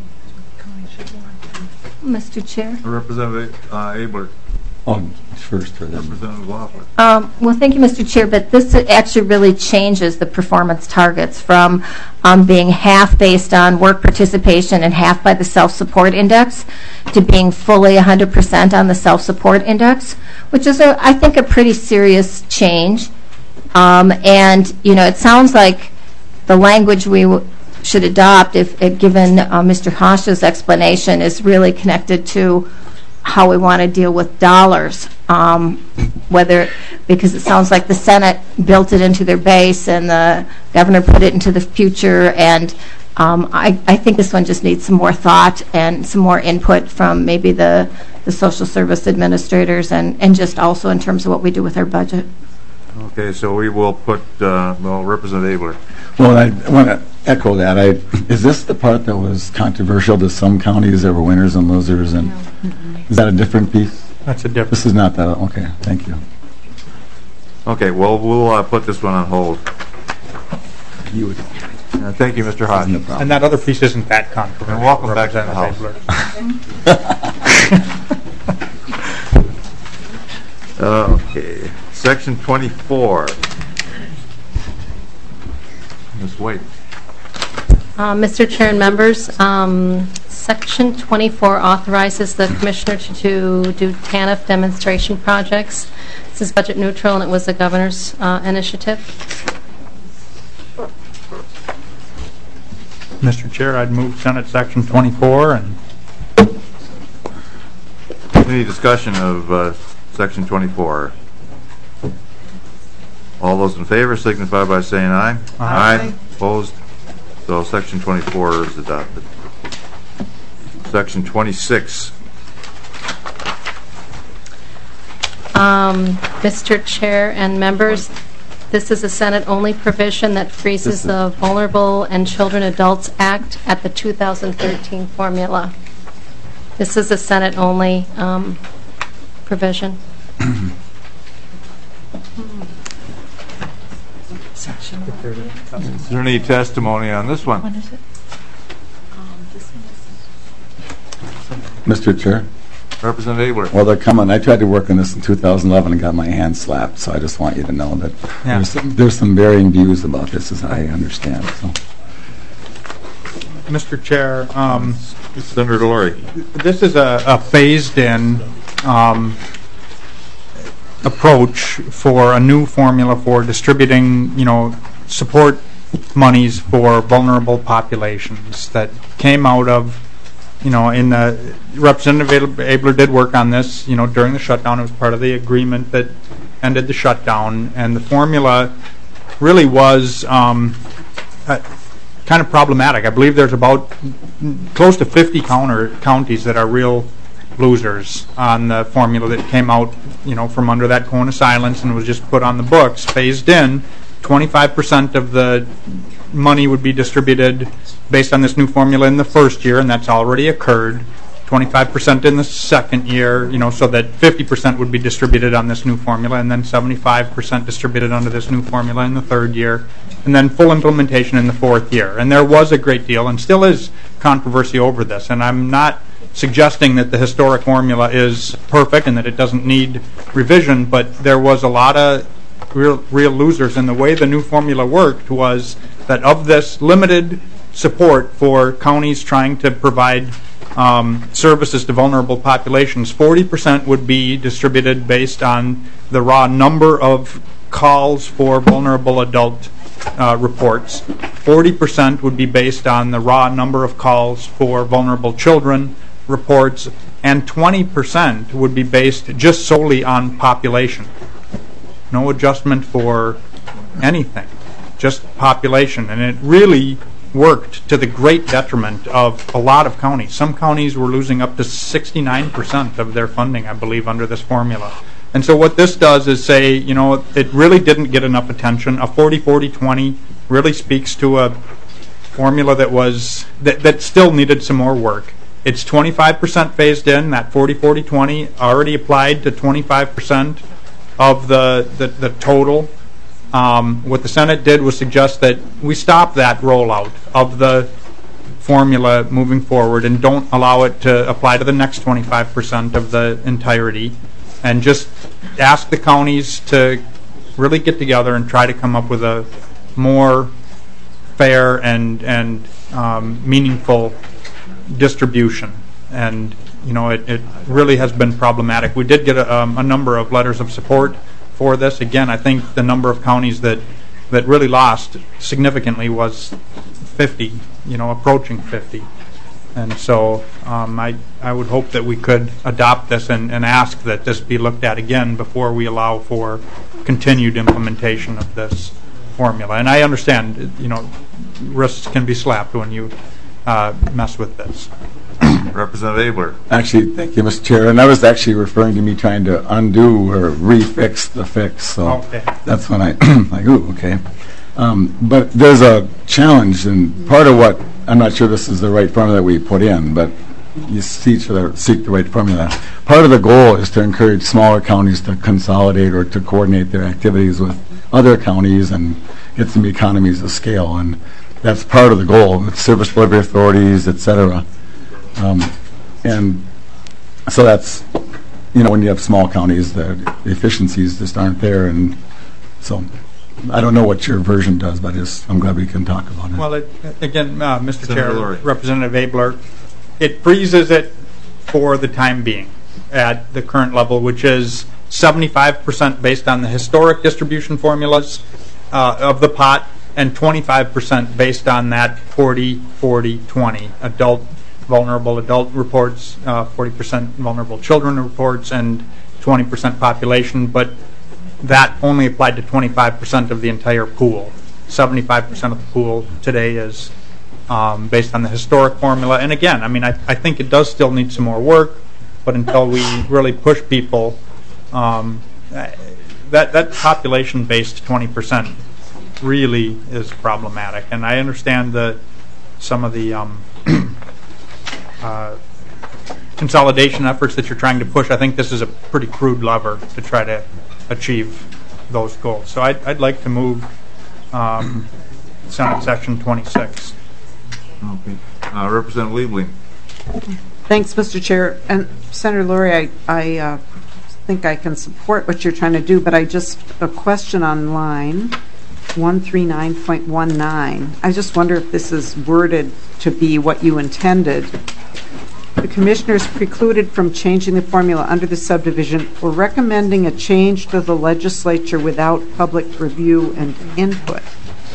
Mr. Chair? Representative Abler. Oh, first for them. Representative Loeffler. Well, thank you, Mr. Chair, but this actually really changes the performance targets from being half based on work participation and half by the self-support index to being fully 100% on the self-support index, which is, I think, a pretty serious change. And, it sounds like the language we should adopt, if given Mr. Hosh's explanation, is really connected to how we want to deal with dollars, because it sounds like the Senate built it into their base and the governor put it into the future, and I think this one just needs some more thought and some more input from maybe the social service administrators and just also in terms of what we do with our budget. Okay, so we will put, Representative Abler. Well, I want to echo that. Is this the part that was controversial to some counties that were winners and losers? And is that a different piece? That's a different. This is not that. Okay, thank you. Okay, well, we'll put this one on hold. Thank you, Mr. Hodge. And that other piece isn't that controversial. And welcome back to the House. Okay, Section 24. Ms. White. Mr. Chair and members, Section 24 authorizes the Commissioner to do TANF demonstration projects. This is budget neutral, and it was the Governor's initiative. Mr. Chair, I'd move Senate Section 24 and... Any discussion of Section 24? All those in favor signify by saying aye. Aye. Opposed? So Section 24 is adopted. Section 26. Mr. Chair and members, this is a Senate-only provision that freezes the Vulnerable and Children Adults Act at the 2013 formula. This is a Senate-only provision. Is there any testimony on this one? When is it? Mr. Chair. Representative Abler. Well, they're coming. I tried to work on this in 2011 and got my hand slapped, so I just want you to know that there's some varying views about this, as I understand. So. Mr. Chair, Senator Delory. This is a phased-in approach for a new formula for distributing, support monies for vulnerable populations that came out of, Representative Abler did work on this, during the shutdown. It was part of the agreement that ended the shutdown, and the formula really was kind of problematic. I believe there's about close to 50 counties that are real losers on the formula that came out, from under that cone of silence and was just put on the books, phased in. 25% of the money would be distributed based on this new formula in the first year, and that's already occurred. 25% in the second year, so that 50% would be distributed on this new formula, and then 75% distributed under this new formula in the third year, and then full implementation in the fourth year. And there was a great deal, and still is, controversy over this. And I'm not suggesting that the historic formula is perfect and that it doesn't need revision, but there was a lot of real losers. And the way the new formula worked was that of this limited support for counties trying to provide services to vulnerable populations, 40% would be distributed based on the raw number of calls for vulnerable adult reports. 40% would be based on the raw number of calls for vulnerable children reports, and 20% would be based just solely on population. No adjustment for anything, just population. And it really worked to the great detriment of a lot of counties. Some counties were losing up to 69% of their funding, I believe, under this formula. And so what this does is say, it really didn't get enough attention. A 40-40-20 really speaks to a formula that still needed some more work. It's 25% phased in. That 40-40-20 already applied to 25% of the total. What the Senate did was suggest that we stop that rollout of the formula moving forward and don't allow it to apply to the next 25% of the entirety, and just ask the counties to really get together and try to come up with a more fair and meaningful distribution. And it really has been problematic. We did get a number of letters of support for this. Again, I think the number of counties that really lost significantly was 50, approaching 50. And so I would hope that we could adopt this and ask that this be looked at again before we allow for continued implementation of this formula. And I understand, risks can be slapped when you mess with this. Representative Abler. Actually, thank you, Mr. Chair. And I was actually referring to me trying to undo or refix the fix. So that's when I like, ooh, okay. But there's a challenge, and part of what, I'm not sure this is the right formula that we put in, but you seek the right formula. Part of the goal is to encourage smaller counties to consolidate or to coordinate their activities with other counties and get some economies of scale. And that's part of the goal with service delivery authorities, et cetera. And so that's, when you have small counties, the efficiencies just aren't there. And so I don't know what your version does, but I'm glad we can talk about it. Well, again, Mr. Chair, Representative Abler, it freezes it for the time being at the current level, which is 75% based on the historic distribution formulas of the pot, and 25% based on that 40-40-20 vulnerable adult reports, 40% vulnerable children reports, and 20% population, but that only applied to 25% of the entire pool. 75% of the pool today is based on the historic formula. And again, I mean, I think it does still need some more work, but until we really push people, that population-based 20% really is problematic. And I understand some of the consolidation efforts that you're trying to push. I think this is a pretty crude lever to try to achieve those goals. So I'd like to move Senate Section 26. Okay. Representative Liebling. Thanks, Mr. Chair. And Senator Laurie, I think I can support what you're trying to do, but a question on line 139.19. I just wonder if this is worded to be what you intended. The commissioner is precluded from changing the formula under the subdivision or recommending a change to the legislature without public review and input.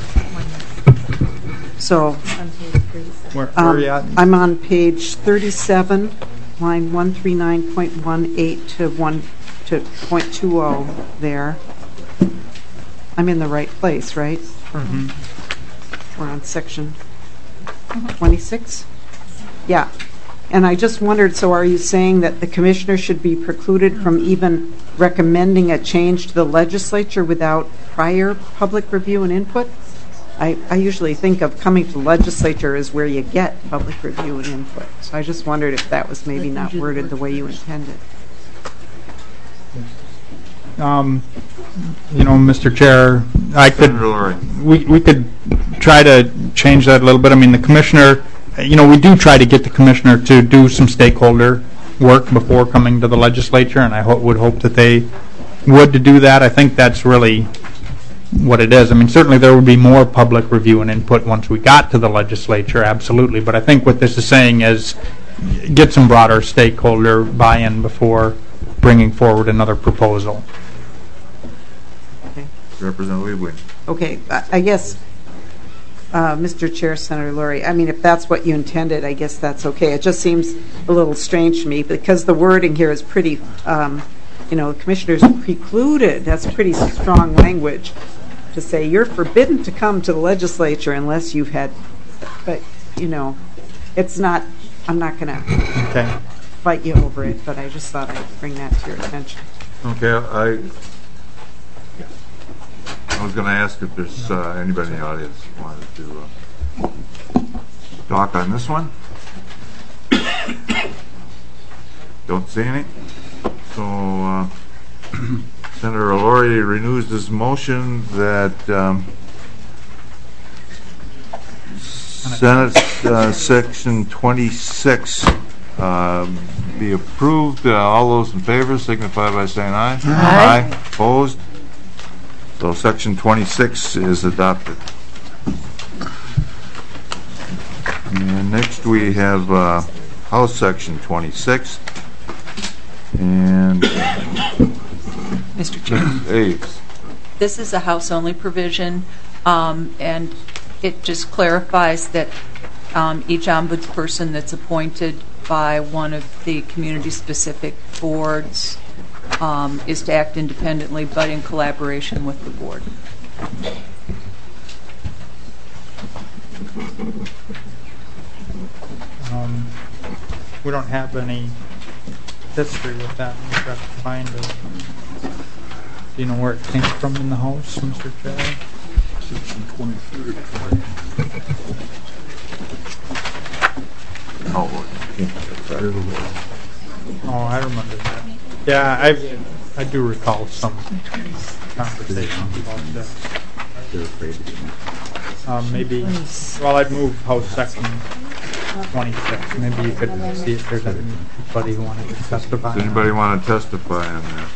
So, where are you at? I'm on page 37, line 139.18 to 0.20 there. I'm in the right place, right? Mm-hmm. We're on section 26? Yeah. And I just wondered, so are you saying that the commissioner should be precluded from even recommending a change to the legislature without prior public review and input? I usually think of coming to the legislature as where you get public review and input. So I just wondered if that was maybe not worded the way you intended. Mr. Chair, we could try to change that a little bit. I mean, the commissioner, we do try to get the commissioner to do some stakeholder work before coming to the legislature, and I would hope that they would to do that. I think that's really what it is. I mean, certainly there would be more public review and input once we got to the legislature, absolutely. But I think what this is saying is get some broader stakeholder buy-in before bringing forward another proposal. Representative Liebling. Okay, I guess, Mr. Chair, Senator Laurie, I mean, if that's what you intended, I guess that's okay. It just seems a little strange to me because the wording here is pretty, the commissioner's precluded. That's pretty strong language to say you're forbidden to come to the legislature unless you've had, but, it's not, I'm not going to fight you over it, but I just thought I'd bring that to your attention. Okay, I was going to ask if there's anybody in the audience who wanted to talk on this one. Don't see any. So Senator Laurie renews his motion that Senate Section 26 be approved. All those in favor signify by saying aye. Aye. Opposed? So Section 26 is adopted. And next we have House Section 26. And Mr. Chair. This is a House-only provision, and it just clarifies that each ombudsperson that's appointed by one of the community-specific boards is to act independently but in collaboration with the board. We don't have any history with that. We have to find it. Do you know where it came from in the House, Mr. Chair? Section 23. Oh, I remember that. Yeah, I do recall some conversation about that. Maybe, I'd move House Section 26. Maybe you could see if there's anybody who wanted to testify. Does anybody want to testify on that?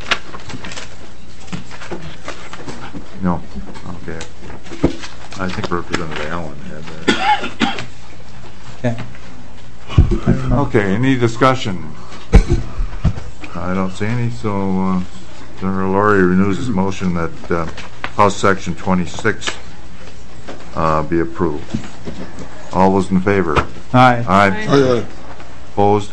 No. Okay. I think Representative Allen had that. Okay. Okay, any discussion? I don't see any, so Senator Laurie renews his motion that House Section 26 be approved. All those in favor? Aye. Aye. Opposed?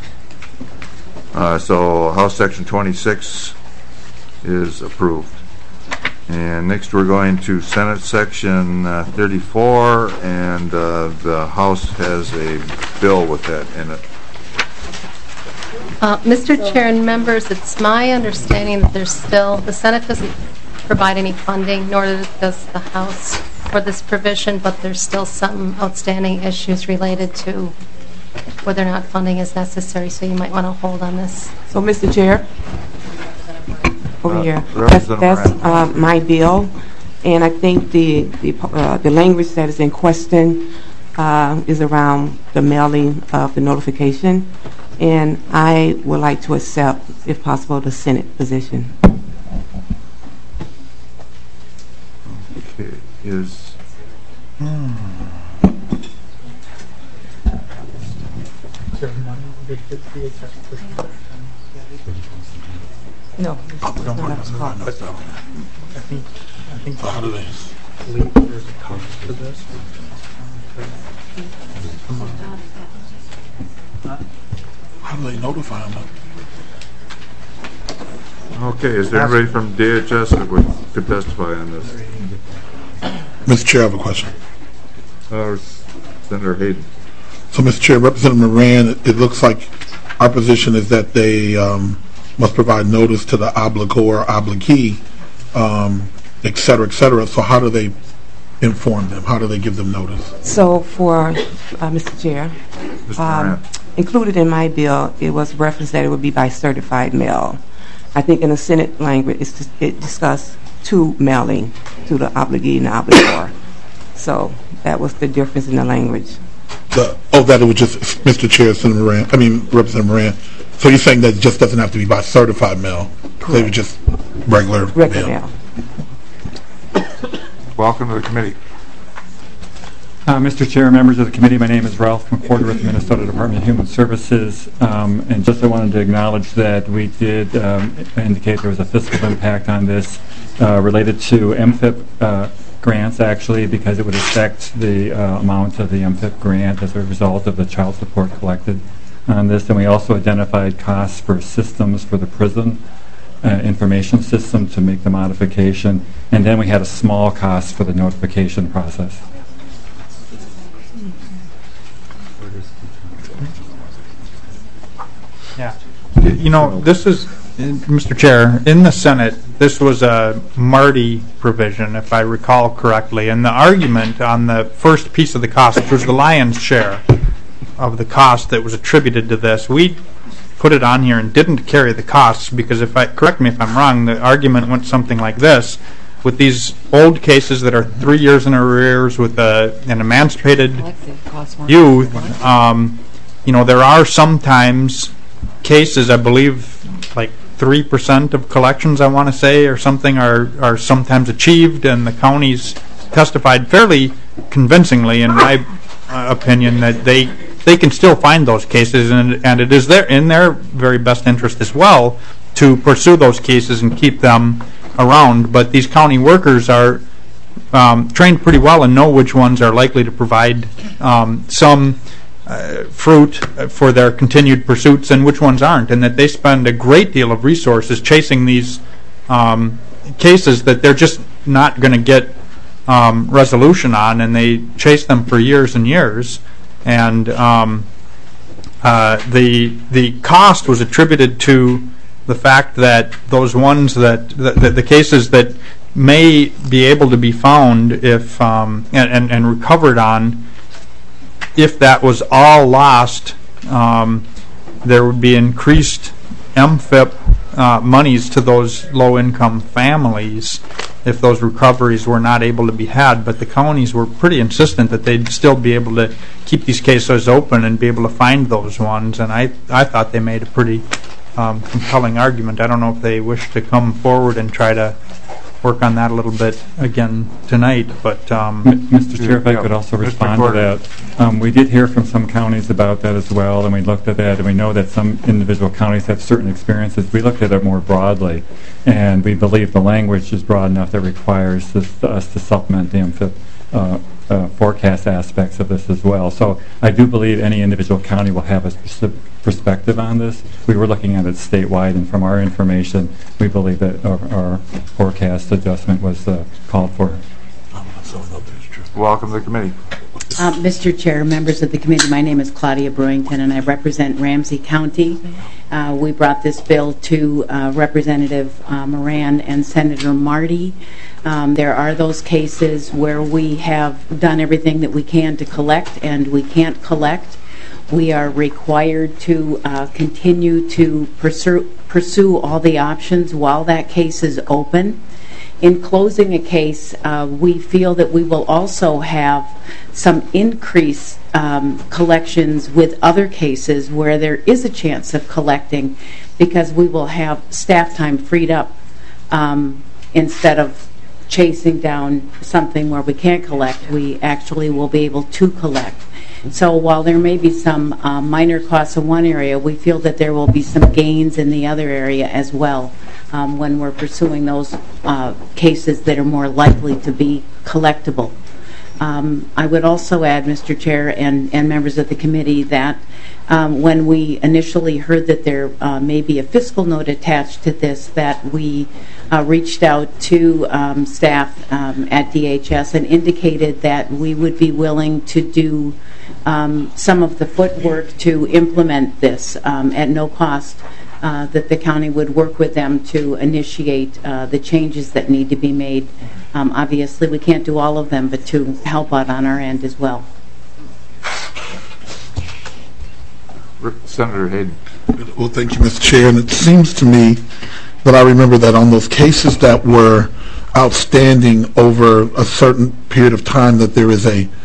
So House Section 26 is approved. And next we're going to Senate Section 34, and the House has a bill with that in it. Mr. Chair and members, it's my understanding that there's still, the Senate doesn't provide any funding, nor does the House for this provision, but there's still some outstanding issues related to whether or not funding is necessary, so you might want to hold on this. So, Mr. Chair, over here, Representative that's my bill, and I think the language that is in question is around the mailing of the notification, and I would like to accept, if possible, the Senate position. Okay, is... No. I think how do they? There's a cost to this. How do they notify them? Okay, is there anybody from DHS that could testify on this? Mr. Chair, I have a question. Senator Hayden. So, Mr. Chair, Representative Moran, it looks like our position is that they must provide notice to the obligor, obligee, et cetera, et cetera. So how do they inform them? How do they give them notice? So for Mr. Chair, included in my bill, it was referenced that it would be by certified mail. I think in the Senate language, it discussed two mailing to the obligee and the obligor. So that was the difference in the language. That it was just, Mr. Chair, Senator Moran, Representative Moran. So you're saying that it just doesn't have to be by certified mail? Correct. They were just regular mail. Welcome to the committee. Mr. Chair, members of the committee, my name is Ralph McWhorter with the Minnesota Department of Human Services, and just I wanted to acknowledge that we did indicate there was a fiscal impact on this related to MFIP grants, actually, because it would affect the amount of the MFIP grant as a result of the child support collected on this. And we also identified costs for systems for the prison information system to make the modification, and then we had a small cost for the notification process. Yeah. You know, this is, Mr. Chair, in the Senate, this was a Marty provision, if I recall correctly, and the argument on the first piece of the cost, which was the lion's share of the cost that was attributed to this, we put it on here and didn't carry the costs because, correct me if I'm wrong, the argument went something like this: with these old cases that are 3 years in arrears with an emancipated youth, you know, there are sometimes cases, I believe, like 3% of collections, I want to say, or something, are sometimes achieved, and the counties testified fairly convincingly, in my opinion, that they can still find those cases, and it is in their very best interest as well to pursue those cases and keep them around. But these county workers are trained pretty well and know which ones are likely to provide some fruit for their continued pursuits and which ones aren't, and that they spend a great deal of resources chasing these cases that they're just not going to get resolution on, and they chase them for years and years. And the cost was attributed to the fact that those ones that the cases that may be able to be found if and recovered on, if that was all lost, there would be increased MFIP monies to those low-income families if those recoveries were not able to be had. But the counties were pretty insistent that they'd still be able to keep these cases open and be able to find those ones, and I thought they made a pretty compelling argument. I don't know if they wish to come forward and try to work on that a little bit again tonight, but Mr. Chair, if I could also respond to that. We did hear from some counties about that as well, and we looked at that, and we know that some individual counties have certain experiences. We looked at it more broadly, and we believe the language is broad enough that requires us to supplement the MFIP forecast aspects of this as well. So I do believe any individual county will have a specific perspective on this. We were looking at it statewide, and from our information, we believe that our forecast adjustment was called for. Welcome to the committee. Mr. Chair, members of the committee, my name is Claudia Brewington, and I represent Ramsey County. We brought this bill to Representative Moran and Senator Marty. There are those cases where we have done everything that we can to collect, and we can't collect. We are required to continue to pursue all the options while that case is open. In closing a case, we feel that we will also have some increased collections with other cases where there is a chance of collecting, because we will have staff time freed up instead of chasing down something where we can't collect. We actually will be able to collect. So while there may be some minor costs in one area, we feel that there will be some gains in the other area as well when we're pursuing those cases that are more likely to be collectible. I would also add, Mr. Chair and members of the committee, that when we initially heard that there may be a fiscal note attached to this, that we reached out to staff at DHS and indicated that we would be willing to do some of the footwork to implement this at no cost, that the county would work with them to initiate the changes that need to be made. Obviously, we can't do all of them, but to help out on our end as well. Senator Hayden. Well, thank you, Mr. Chair. And it seems to me that I remember that on those cases that were outstanding over a certain period of time, that there is a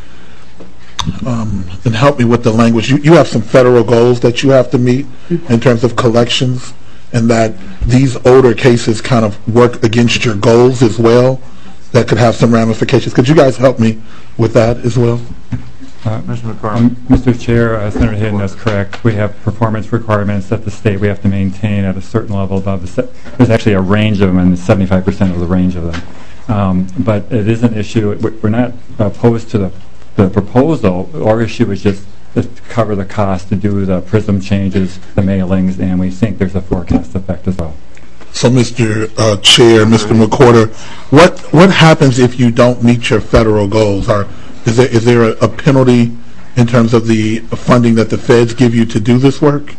and help me with the language, you have some federal goals that you have to meet in terms of collections, and that these older cases kind of work against your goals as well, that could have some ramifications. Could you guys help me with that as well? Mr. McCormick. Mr. Chair, Senator Hayden, that's correct. We have performance requirements that the state we have to maintain at a certain level above there's actually a range of them, and 75% of the range of them. But it is an issue. We're not opposed to the proposal. Our issue is just to cover the cost to do the PRISM changes, the mailings, and we think there's a forecast effect as well. So, Mr. Chair, Mr. McWhorter, what happens if you don't meet your federal goals? Is there a penalty in terms of the funding that the feds give you to do this work?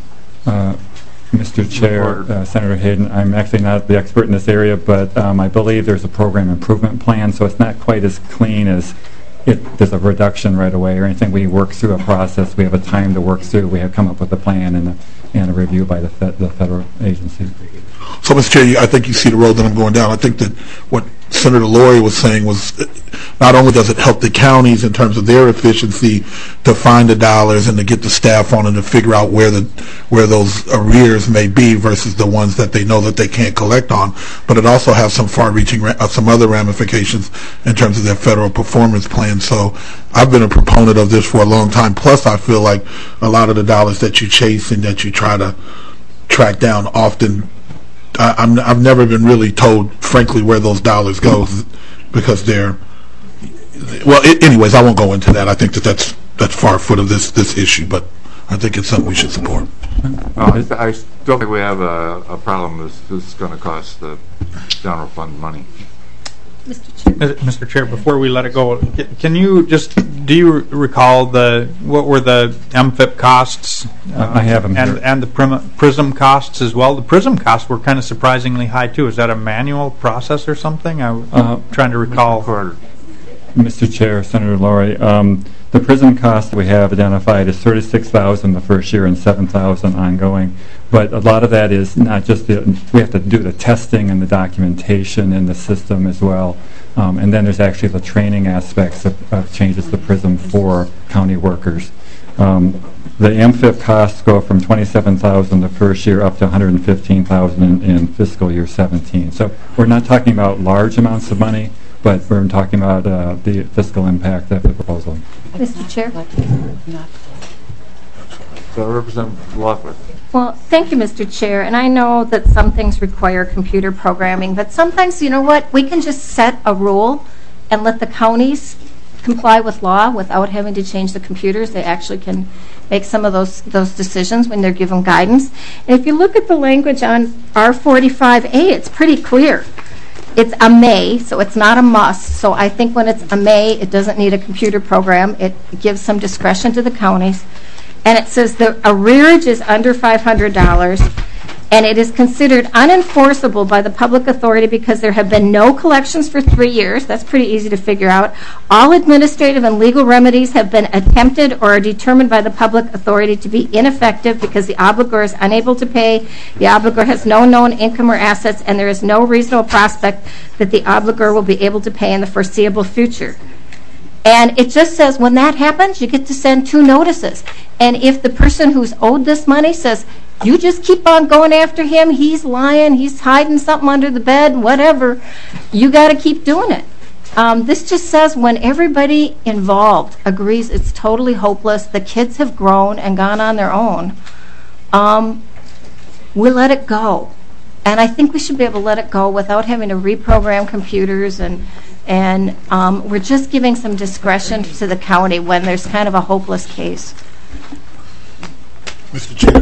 Mr. Chair, Senator Hayden, I'm actually not the expert in this area, but I believe there's a program improvement plan, so it's not quite as clean as there's a reduction right away or anything. We work through a process. We have a time to work through. We have come up with a plan and a review by the federal agency. So, Mr. Chair, I think you see the road that I'm going down. I think that what Senator Laurie was saying was not only does it help the counties in terms of their efficiency to find the dollars and to get the staff on and to figure out where those arrears may be versus the ones that they know that they can't collect on, but it also has some far-reaching, some other ramifications in terms of their federal performance plan. So I've been a proponent of this for a long time. Plus, I feel like a lot of the dollars that you chase and that you try to track down often, I've never been really told, frankly, where those dollars go, because they're, well, anyways, I won't go into that. I think that's far afoot of this issue, but I think it's something we should support. I still think we have a problem. This is going to cost the general fund money. Mr. Chair, before we let it go, can you just, do you recall what were the MFIP costs? I have them here. And the PRISM costs as well? The PRISM costs were kind of surprisingly high too. Is that a manual process or something? I'm trying to recall. Mr. Chair, Senator Laurie, the PRISM cost we have identified is $36,000 the first year and $7,000 ongoing. But a lot of that is not just we have to do the testing and the documentation in the system as well. And then there's actually the training aspects of changes to PRISM for county workers. The MFIP costs go from $27,000 the first year up to $115,000 in fiscal year 17. So we're not talking about large amounts of money, but we're talking about the fiscal impact of the proposal. Mr. Chair? So Representative Loeffler. Well, thank you, Mr. Chair. And I know that some things require computer programming, but sometimes, you know what, we can just set a rule and let the counties comply with law without having to change the computers. They actually can make some of those decisions when they're given guidance. And if you look at the language on R45A, it's pretty clear. It's a may, so it's not a must. So I think when it's a may, it doesn't need a computer program. It gives some discretion to the counties. And it says the arrearage is under $500, and it is considered unenforceable by the public authority because there have been no collections for 3 years. That's pretty easy to figure out. All administrative and legal remedies have been attempted or are determined by the public authority to be ineffective because the obligor is unable to pay, the obligor has no known income or assets, and there is no reasonable prospect that the obligor will be able to pay in the foreseeable future. And it just says when that happens, you get to send 2 notices. And if the person who's owed this money says, you just keep on going after him, he's lying, he's hiding something under the bed, whatever, you got to keep doing it. This just says when everybody involved agrees it's totally hopeless, the kids have grown and gone on their own, we let it go. And I think we should be able to let it go without having to reprogram computers, and we're just giving some discretion to the county when there's kind of a hopeless case. Mr. Chair.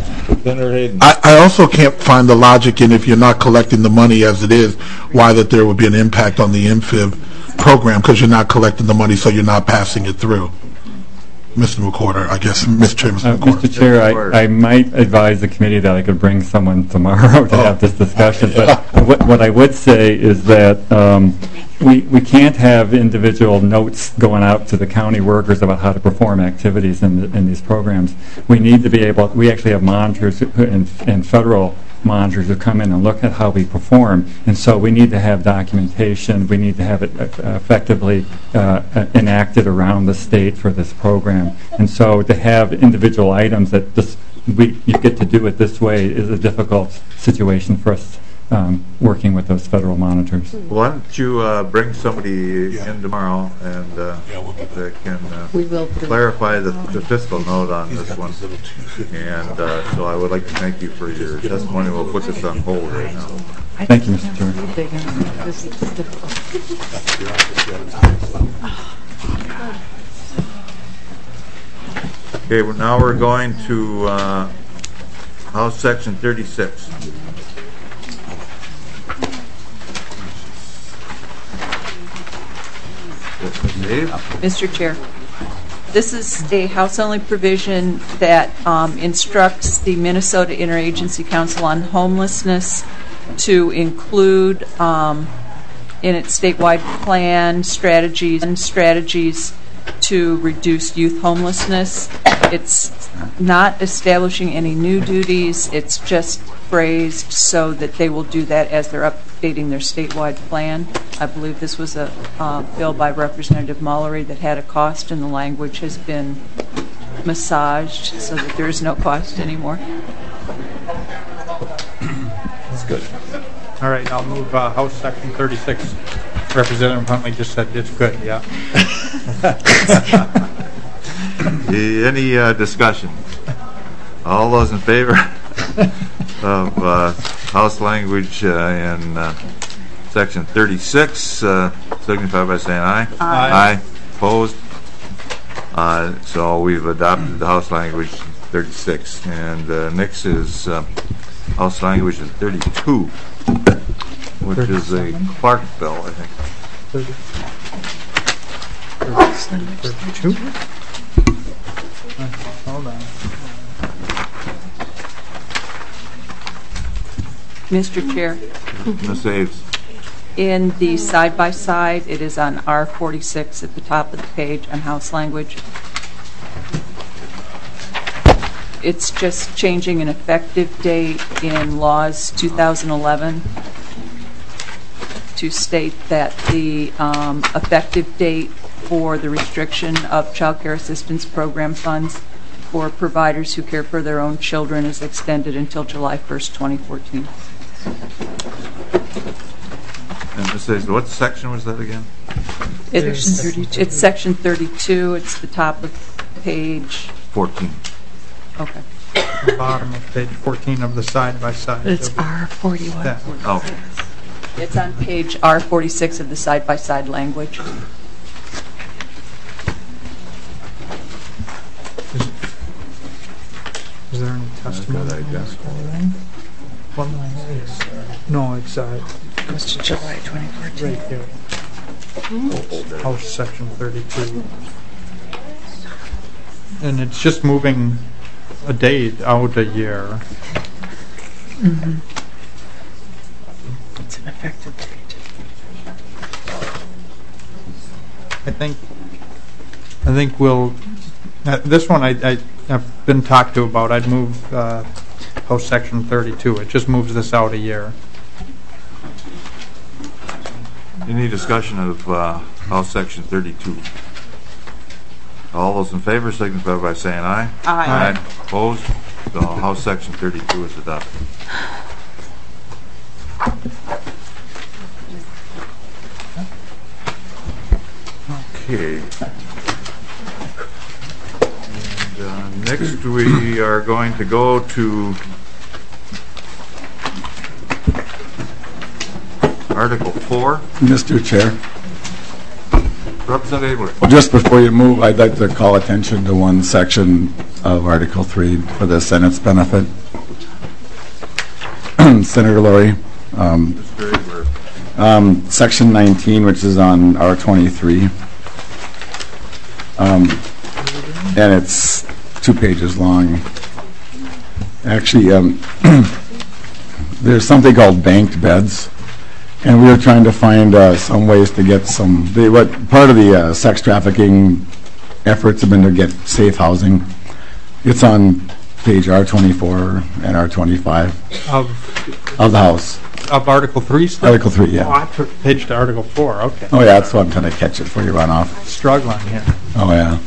I also can't find the logic in, if you're not collecting the money as it is, why that there would be an impact on the MFIB program, because you're not collecting the money, so you're not passing it through. Mr. McWhorter, I guess, Mr. Chair, Mr. McWhorter. Mr. Chair, I might advise the committee that I could bring someone tomorrow to have this discussion, but what I would say is that we can't have individual notes going out to the county workers about how to perform activities in these programs. We need to be able, we actually have monitors and federal monitors who come in and look at how we perform, and so we need to have documentation. We need to have it effectively enacted around the state for this program, and so to have individual items that you get to do it this way is a difficult situation for us working with those federal monitors. Why don't you bring somebody in tomorrow and that can clarify the fiscal note on this one. And so I would like to thank you for your testimony. We'll put this on hold right now. Thank you, Mr. Chairman. Okay, well, now we're going to House Section 36. Mr. Chair, this is a House-only provision that instructs the Minnesota Interagency Council on Homelessness to include in its statewide plan strategies to reduce youth homelessness. It's not establishing any new duties. It's just phrased so that they will do that as they're updating their statewide plan. I believe this was a bill by Representative Mullery that had a cost, and the language has been massaged so that there is no cost anymore. That's good. All right, I'll move House Section 36. Representative Huntley just said it's good, yeah. Any discussion? All those in favor of House language in Section 36, signify by saying aye. Aye. Opposed? So we've adopted the House language 36. And next is House language in 32, which is a Clark bill, I think. 32? Hold on. Mr. Chair. Ms. Aves. In the side-by-side, it is on R46 at the top of the page on House language. It's just changing an effective date in laws 2011 to state that the effective date for the restriction of child care assistance program funds for providers who care for their own children is extended until July 1st, 2014. And Ms. Aves, what section was that again? It's Section 32. It's the top of page 14. Okay. The bottom of page 14 of the side-by-side. It's R41. Oh. It's on page R46 of the side-by-side language. got identical. No, it's, Goes to July 2014. right there. House Section 32. And it's just moving a date out a year. It's an effective date. I think we'll, this one I've been talked to about. I'd move House Section 32. It just moves this out a year. Any discussion of House Section 32? All those in favor signify by saying aye. Aye. Opposed? So House Section 32 is adopted. Okay. And, next we are going to go to Article 4. Mr. Chair. Representative Wood. Well, just before you move, I'd like to call attention to one section of Article 3 for the Senate's benefit. Senator Laurie. Section 19, which is on R23. And it's 2 pages long. Actually, there's something called banked beds. And we were trying to find some ways to get part of the sex trafficking efforts have been to get safe housing. It's on page R24 and R25 of the House. Of Article 3 still? Article 3, yeah. Oh, I took page to Article 4, okay. Oh, yeah, that's why I'm trying to catch it before you run off. Struggling here. Oh, yeah.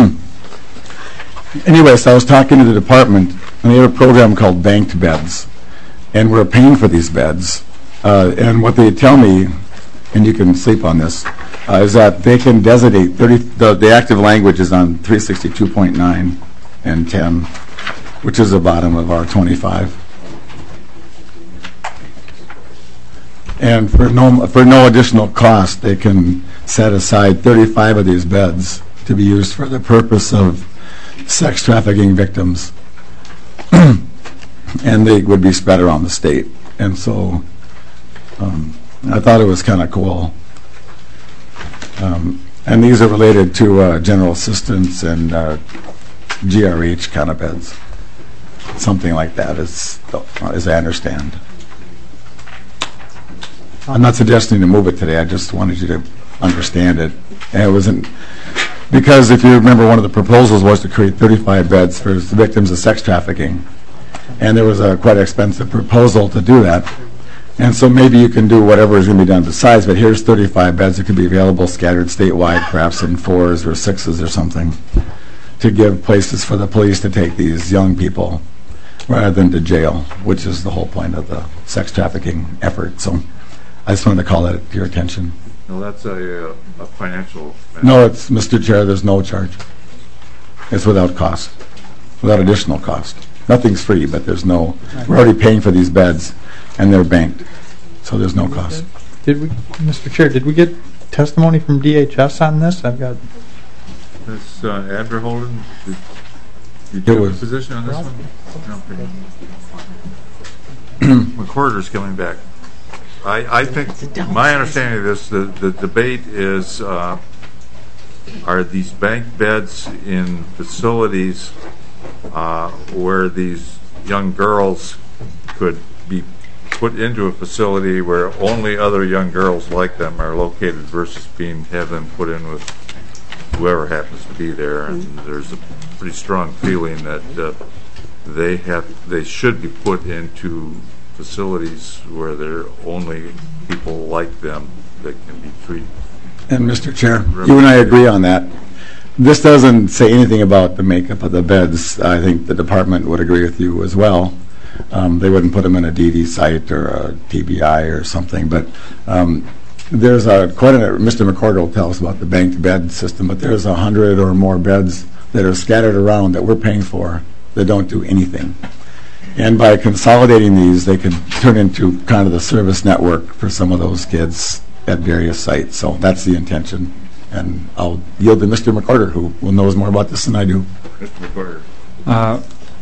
Anyway, so I was talking to the department, and they have a program called Banked Beds. And we're paying for these beds. And what they tell me, and you can sleep on this, is that they can designate the active language is on 362.9 and 10, which is the bottom of R25. And for no additional cost, they can set aside 35 of these beds to be used for the purpose of sex trafficking victims. And they would be spread around the state. And so I thought it was kind of cool. And these are related to general assistance and GRH kind of beds. Something like that, as I understand. I'm not suggesting to move it today. I just wanted you to understand it. And it wasn't because if you remember, one of the proposals was to create 35 beds for victims of sex trafficking, and there was a quite expensive proposal to do that. And so maybe you can do whatever is going to be done besides, but here's 35 beds that could be available scattered statewide, perhaps in 4s or 6s or something, to give places for the police to take these young people rather than to jail, which is the whole point of the sex trafficking effort. So I just wanted to call that to your attention. No, that's a financial matter. No, it's, Mr. Chair, there's no charge. It's without cost, without additional cost. Nothing's free, but there's no, we're already paying for these beds, and they're banked, so there's no cost. Did we, Mr. Chair, did we get testimony from DHS on this? I've got... This Adler Holden, did you have a position on this one? No. McWhorter's coming back. I think, my understanding of this, the debate is, are these bank beds in facilities where these young girls could be put into a facility where only other young girls like them are located versus have them put in with whoever happens to be there. And there's a pretty strong feeling that they should be put into facilities where there are only people like them that can be treated. And Mr. Chair, you and I agree on that. This doesn't say anything about the makeup of the beds. I think the department would agree with you as well. They wouldn't put them in a DD site or a TBI or something, but there's Mr. McWhorter will tell us about the banked bed system, but there's 100 or more beds that are scattered around that we're paying for that don't do anything. And by consolidating these, they could turn into kind of the service network for some of those kids at various sites. So that's the intention. And I'll yield to Mr. McWhorter, who knows more about this than I do. Mr. McWhorter.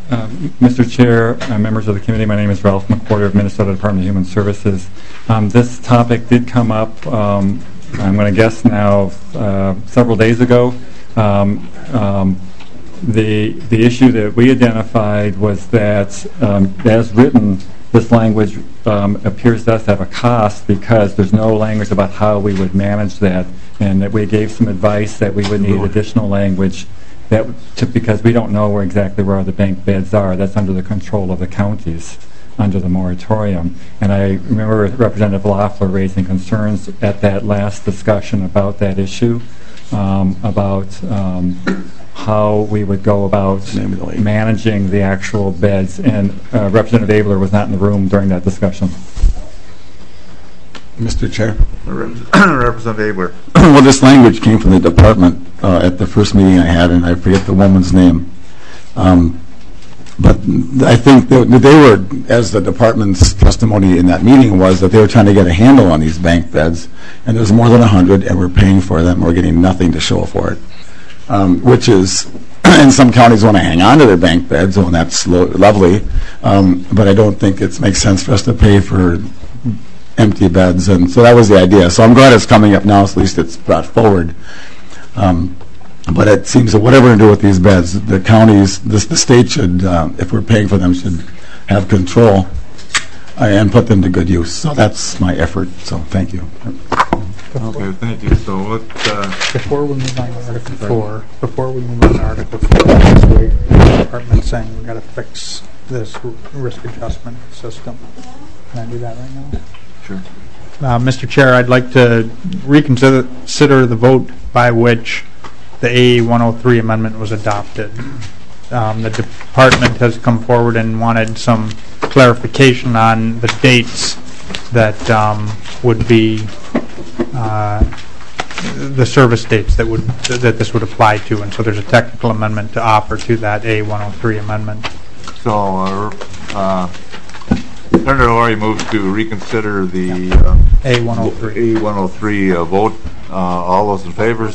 Mr. Chair, members of the committee, my name is Ralph McWhorter of Minnesota Department of Human Services. This topic did come up, I'm going to guess now, several days ago. The issue that we identified was that, as written, this language appears to us to have a cost because there's no language about how we would manage that, and that we gave some advice that we would need additional language because we don't know exactly where the bank beds are. That's under the control of the counties under the moratorium. And I remember Representative Loeffler raising concerns at that last discussion about that issue, about how we would go about managing the actual beds. And Representative Abler was not in the room during that discussion. Mr. Chair. Representative Abler. Well, this language came from the department at the first meeting I had, and I forget the woman's name. But I think they were, as the department's testimony in that meeting was, that they were trying to get a handle on these bank beds, and there's more than 100, and we're paying for them. We're getting nothing to show for it, which is, and some counties want to hang on to their bank beds, and that's lovely, but I don't think it makes sense for us to pay for empty beds, and so that was the idea. So I'm glad it's coming up now, so at least it's brought forward. But it seems that whatever to do with these beds, the counties, the state should, if we're paying for them, should have control and put them to good use. So that's my effort. So thank you. Okay, thank you. So what? Before we move on to Article 4, the department's saying we've got to fix this risk adjustment system. Can I do that right now? Sure. Mr. Chair, I'd like to reconsider the vote by which the A103 amendment was adopted. The department has come forward and wanted some clarification on the dates that would be the service dates that this would apply to, and so there's a technical amendment to offer to that A103 amendment. So Senator Laurie moves to reconsider the A103 vote. All those in favor?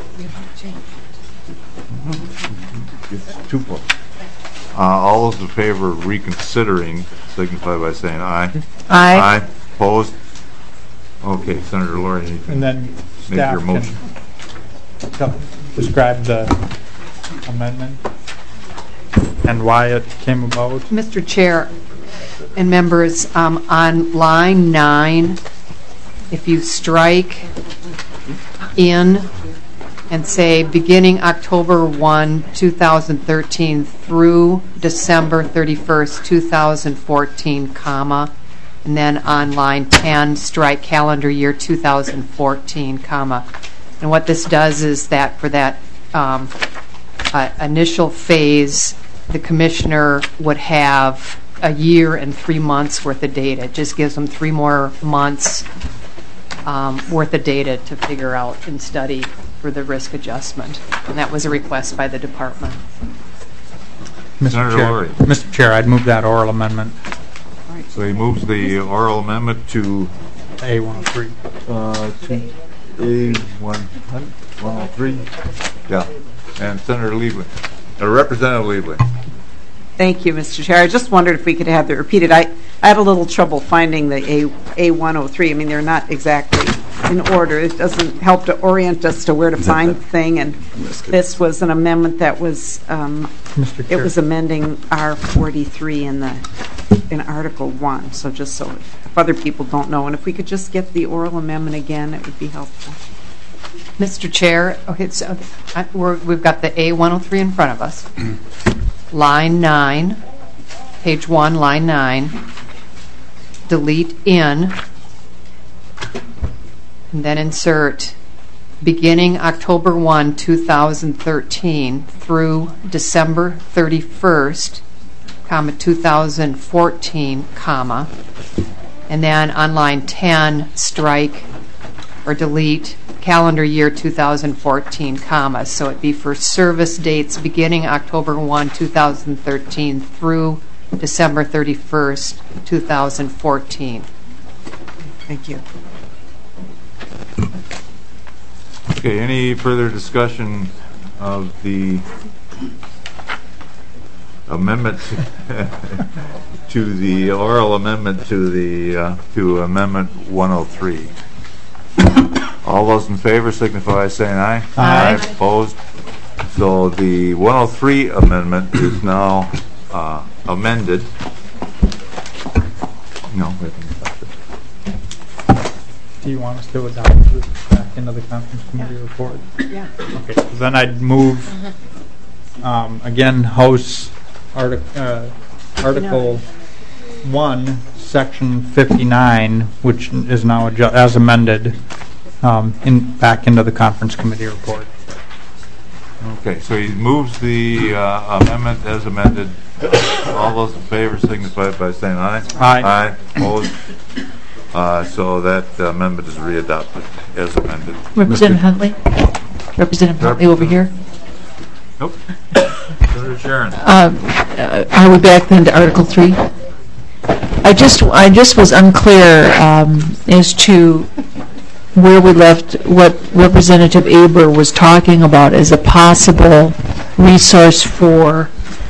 It's 2 votes. All those in favor of reconsidering signify by saying aye. Aye. Aye. Opposed? Okay, Senator Laurie, you can make your motion. Describe the amendment and why it came about. Mr. Chair and members, on line 9, if you strike in and say beginning October 1, 2013 through December 31st, 2014, comma, and then on line 10, strike calendar year 2014, comma. And what this does is that for that initial phase, the commissioner would have a year and 3 months worth of data. It just gives them 3 more months worth of data to figure out and study for the risk adjustment. And that was a request by the department. Mr. Chair, I'd move that oral amendment. So he moves the oral amendment to A103. To A103. Yeah. And Senator Liebling, Representative Liebling. Thank you, Mr. Chair. I just wondered if we could have it repeated. I have a little trouble finding the A103. I mean, they're not exactly in order. It doesn't help to orient us to where to find the thing. And this was an amendment that was, it was amending R43 in Article 1. So just so if other people don't know, and if we could just get the oral amendment again, it would be helpful. Mr. Chair, okay, so we've got the A103 in front of us. Line 9, page 1, line 9, delete in, and then insert beginning October 1, 2013 through December 31st, comma, 2014, comma, and then on line 10, strike or delete calendar year 2014, comma. So it'd be for service dates beginning October 1, 2013 through December 31st, 2014. Thank you. Okay, any further discussion of the amendment to the oral amendment to the to Amendment 103. All those in favor signify by saying aye. Aye. Opposed? So the 103 amendment is now amended. No, we haven't adopted. Do you want us to adopt this back into the conference committee report? Yeah. Okay, so then I'd move, again, House Article 1, Section 59, which is now as amended, back into the conference committee report. Okay, so he moves the amendment as amended. All those in favor signify by saying aye. Aye. Aye. Opposed? So that amendment is readopted as amended. Representative Huntley? Representative Huntley over here? Nope. Senator Sharon. Are we back then to Article 3? I just was unclear as to where we left what Representative Aber was talking about as a possible resource for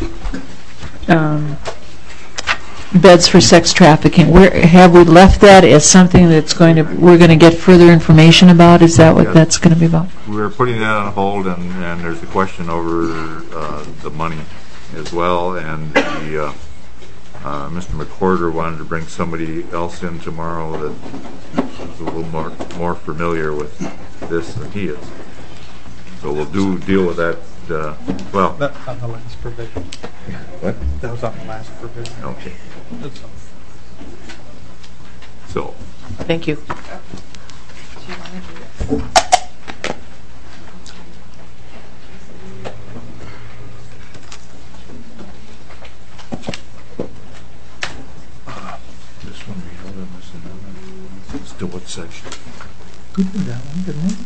beds for sex trafficking. Where have we left that as something that's we're going to get further information about? Is that what that's going to be about? We're putting that on hold, and there's a question over the money as well, and the Mr. McWhorter wanted to bring somebody else in tomorrow that is a little more familiar with this than he is. So we'll deal with that. Well, that's on the last provision. What? That was on the last provision. Okay. So. Thank you. This one we held on this amendment. To what section? We did that one, didn't we?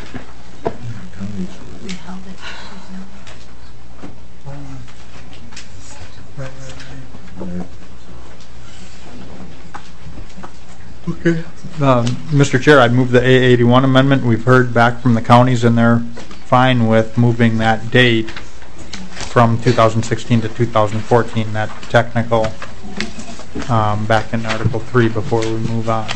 We held it. Okay. Mr. Chair, I'd move the A81 amendment. We've heard back from the counties, and they're fine with moving that date from 2016 to 2014, that technical, back in Article 3 before we move on.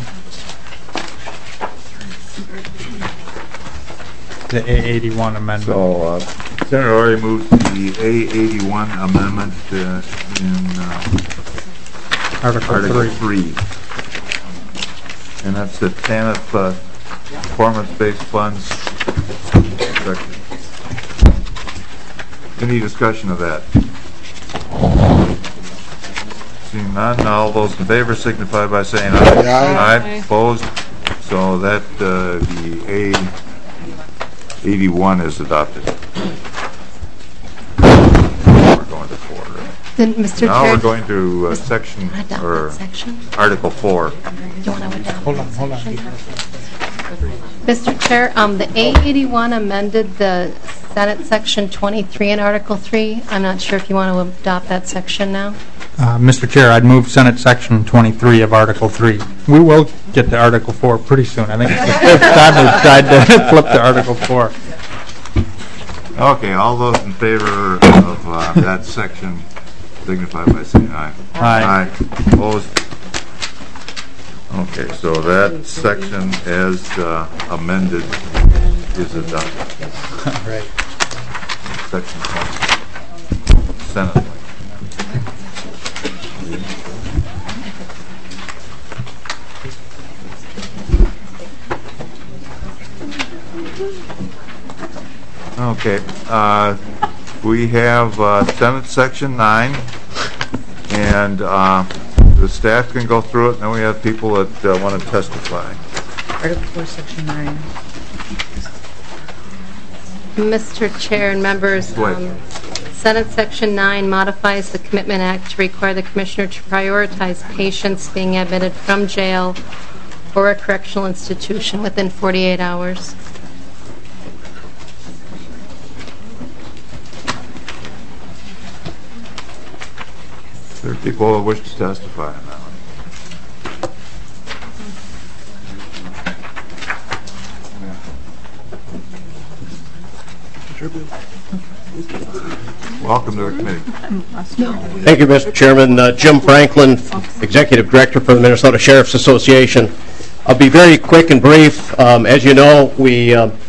The A81 amendment. So, Senator Ori moves the A81 amendment in Article 3. And that's the TANF performance-based funds section. Any discussion of that? Seeing none, all those in favor signify by saying aye. Aye. Aye. Opposed? So that the A81 is adopted. We're going to 4. Then, Mr. Now Chair, we're going to section or Article 4. Hold on. Mr. Chair, the A81 amended the Senate Section 23 in Article 3. I'm not sure if you want to adopt that section now. Mr. Chair, I'd move Senate Section 23 of Article 3. We will get to Article 4 pretty soon. I think it's the fifth time we've tried to flip to Article 4. Okay, all those in favor of that section signify by saying aye. Aye. Opposed? Okay, so that section as amended is adopted. Right. Section 20. Senate. Okay, we have Senate Section 9, and the staff can go through it, and then we have people that want to testify. Article 4, Section 9. Mr. Chair and members, Senate Section 9 modifies the Commitment Act to require the Commissioner to prioritize patients being admitted from jail or a correctional institution within 48 hours. There are people who wish to testify on that one. Welcome to the committee. Thank you, Mr. Chairman. Jim Franklin, Executive Director for the Minnesota Sheriff's Association. I'll be very quick and brief. As you know, we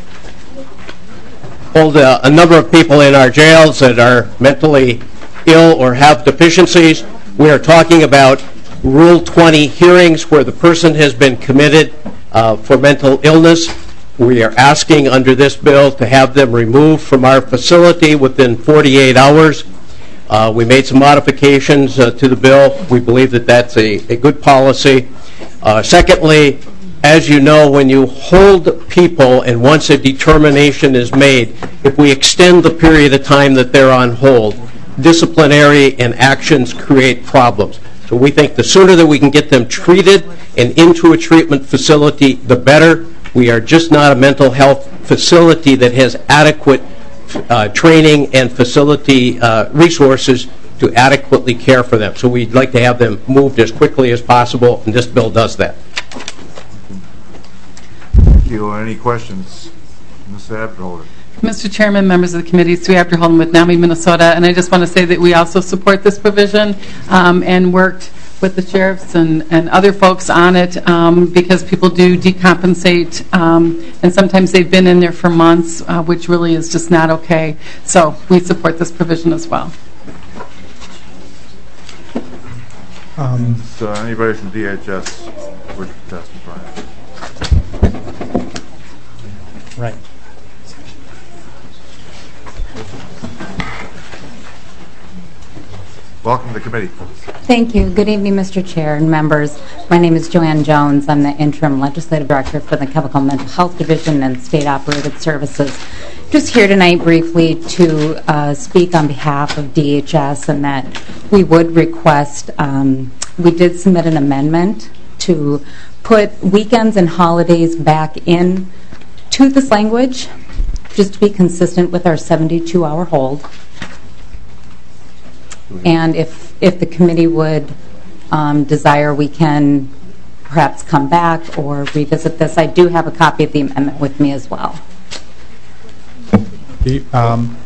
hold a number of people in our jails that are mentally ill or have deficiencies. We are talking about Rule 20 hearings where the person has been committed for mental illness. We are asking under this bill to have them removed from our facility within 48 hours. We made some modifications to the bill. We believe that that's a good policy. Secondly, as you know, when you hold people and once a determination is made, if we extend the period of time that they're on hold, disciplinary and actions create problems. So we think the sooner that we can get them treated and into a treatment facility, the better. We are just not a mental health facility that has adequate training and facility resources to adequately care for them. So we'd like to have them moved as quickly as possible, and this bill does that. Thank you. Any questions? Ms. Abderholder. Mr. Chairman, members of the committee, Sue Abderholden with NAMI Minnesota, and I just want to say that we also support this provision and worked with the sheriffs and other folks on it because people do decompensate and sometimes they've been in there for months, which really is just not okay. So we support this provision as well. So anybody from DHS would testify? Right. Welcome to the committee. Thank you. Good evening, Mr. Chair and members. My name is Joanne Jones. I'm the Interim Legislative Director for the Chemical Mental Health Division and State Operated Services. Just here tonight briefly to speak on behalf of DHS and that we would request, we did submit an amendment to put weekends and holidays back in to this language, just to be consistent with our 72-hour hold. And if the committee would desire, we can perhaps come back or revisit this. I do have a copy of the amendment with me as well. We can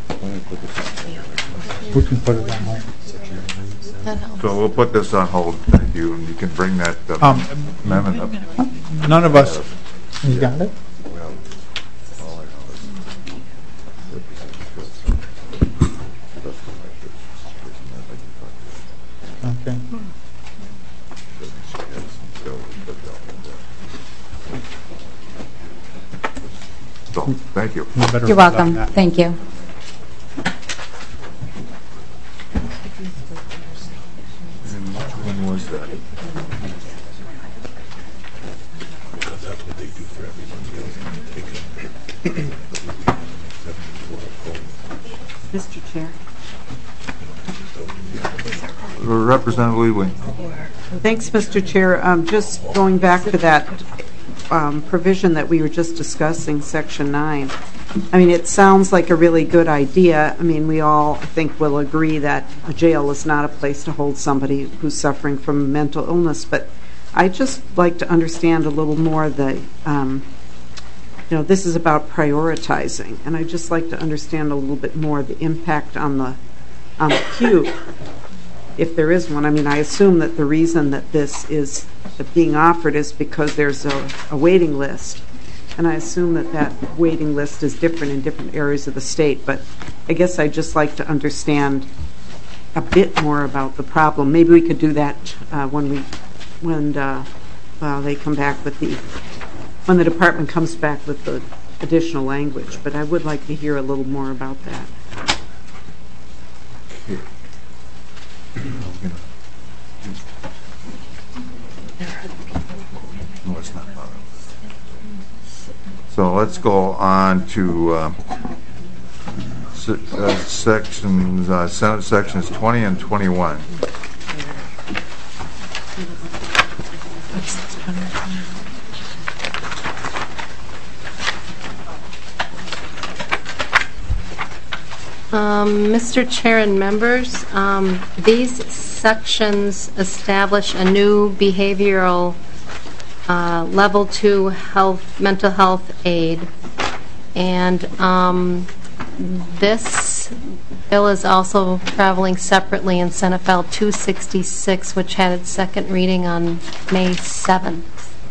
put it on hold. So we'll put this on hold. Thank you, and you can bring that amendment up. None of us. You got it? Okay. So, thank you. You're welcome. Thank you. And which one was that? Because that's what they do for everybody else. Mr. Chair. Representative Liebling. Thanks, Mr. Chair. Just going back to that provision that we were just discussing, Section 9. I mean, it sounds like a really good idea. I mean, we all, I think, will agree that a jail is not a place to hold somebody who's suffering from mental illness. But I just like to understand a little more the, this is about prioritizing, and I just like to understand a little bit more the impact on the queue. If there is one. I mean, I assume that the reason that this is being offered is because there's a waiting list. And I assume that that waiting list is different in different areas of the state. But I guess I'd just like to understand a bit more about the problem. Maybe we could do that when they come back with when the department comes back with the additional language. But I would like to hear a little more about that. No, it's not. So let's go on to sections, Senate sections 20 and 21. Mr. Chair and members, these sections establish a new behavioral level 2 mental health aid, and this Bill is also traveling separately in Senate File 266, which had its second reading on May 7th.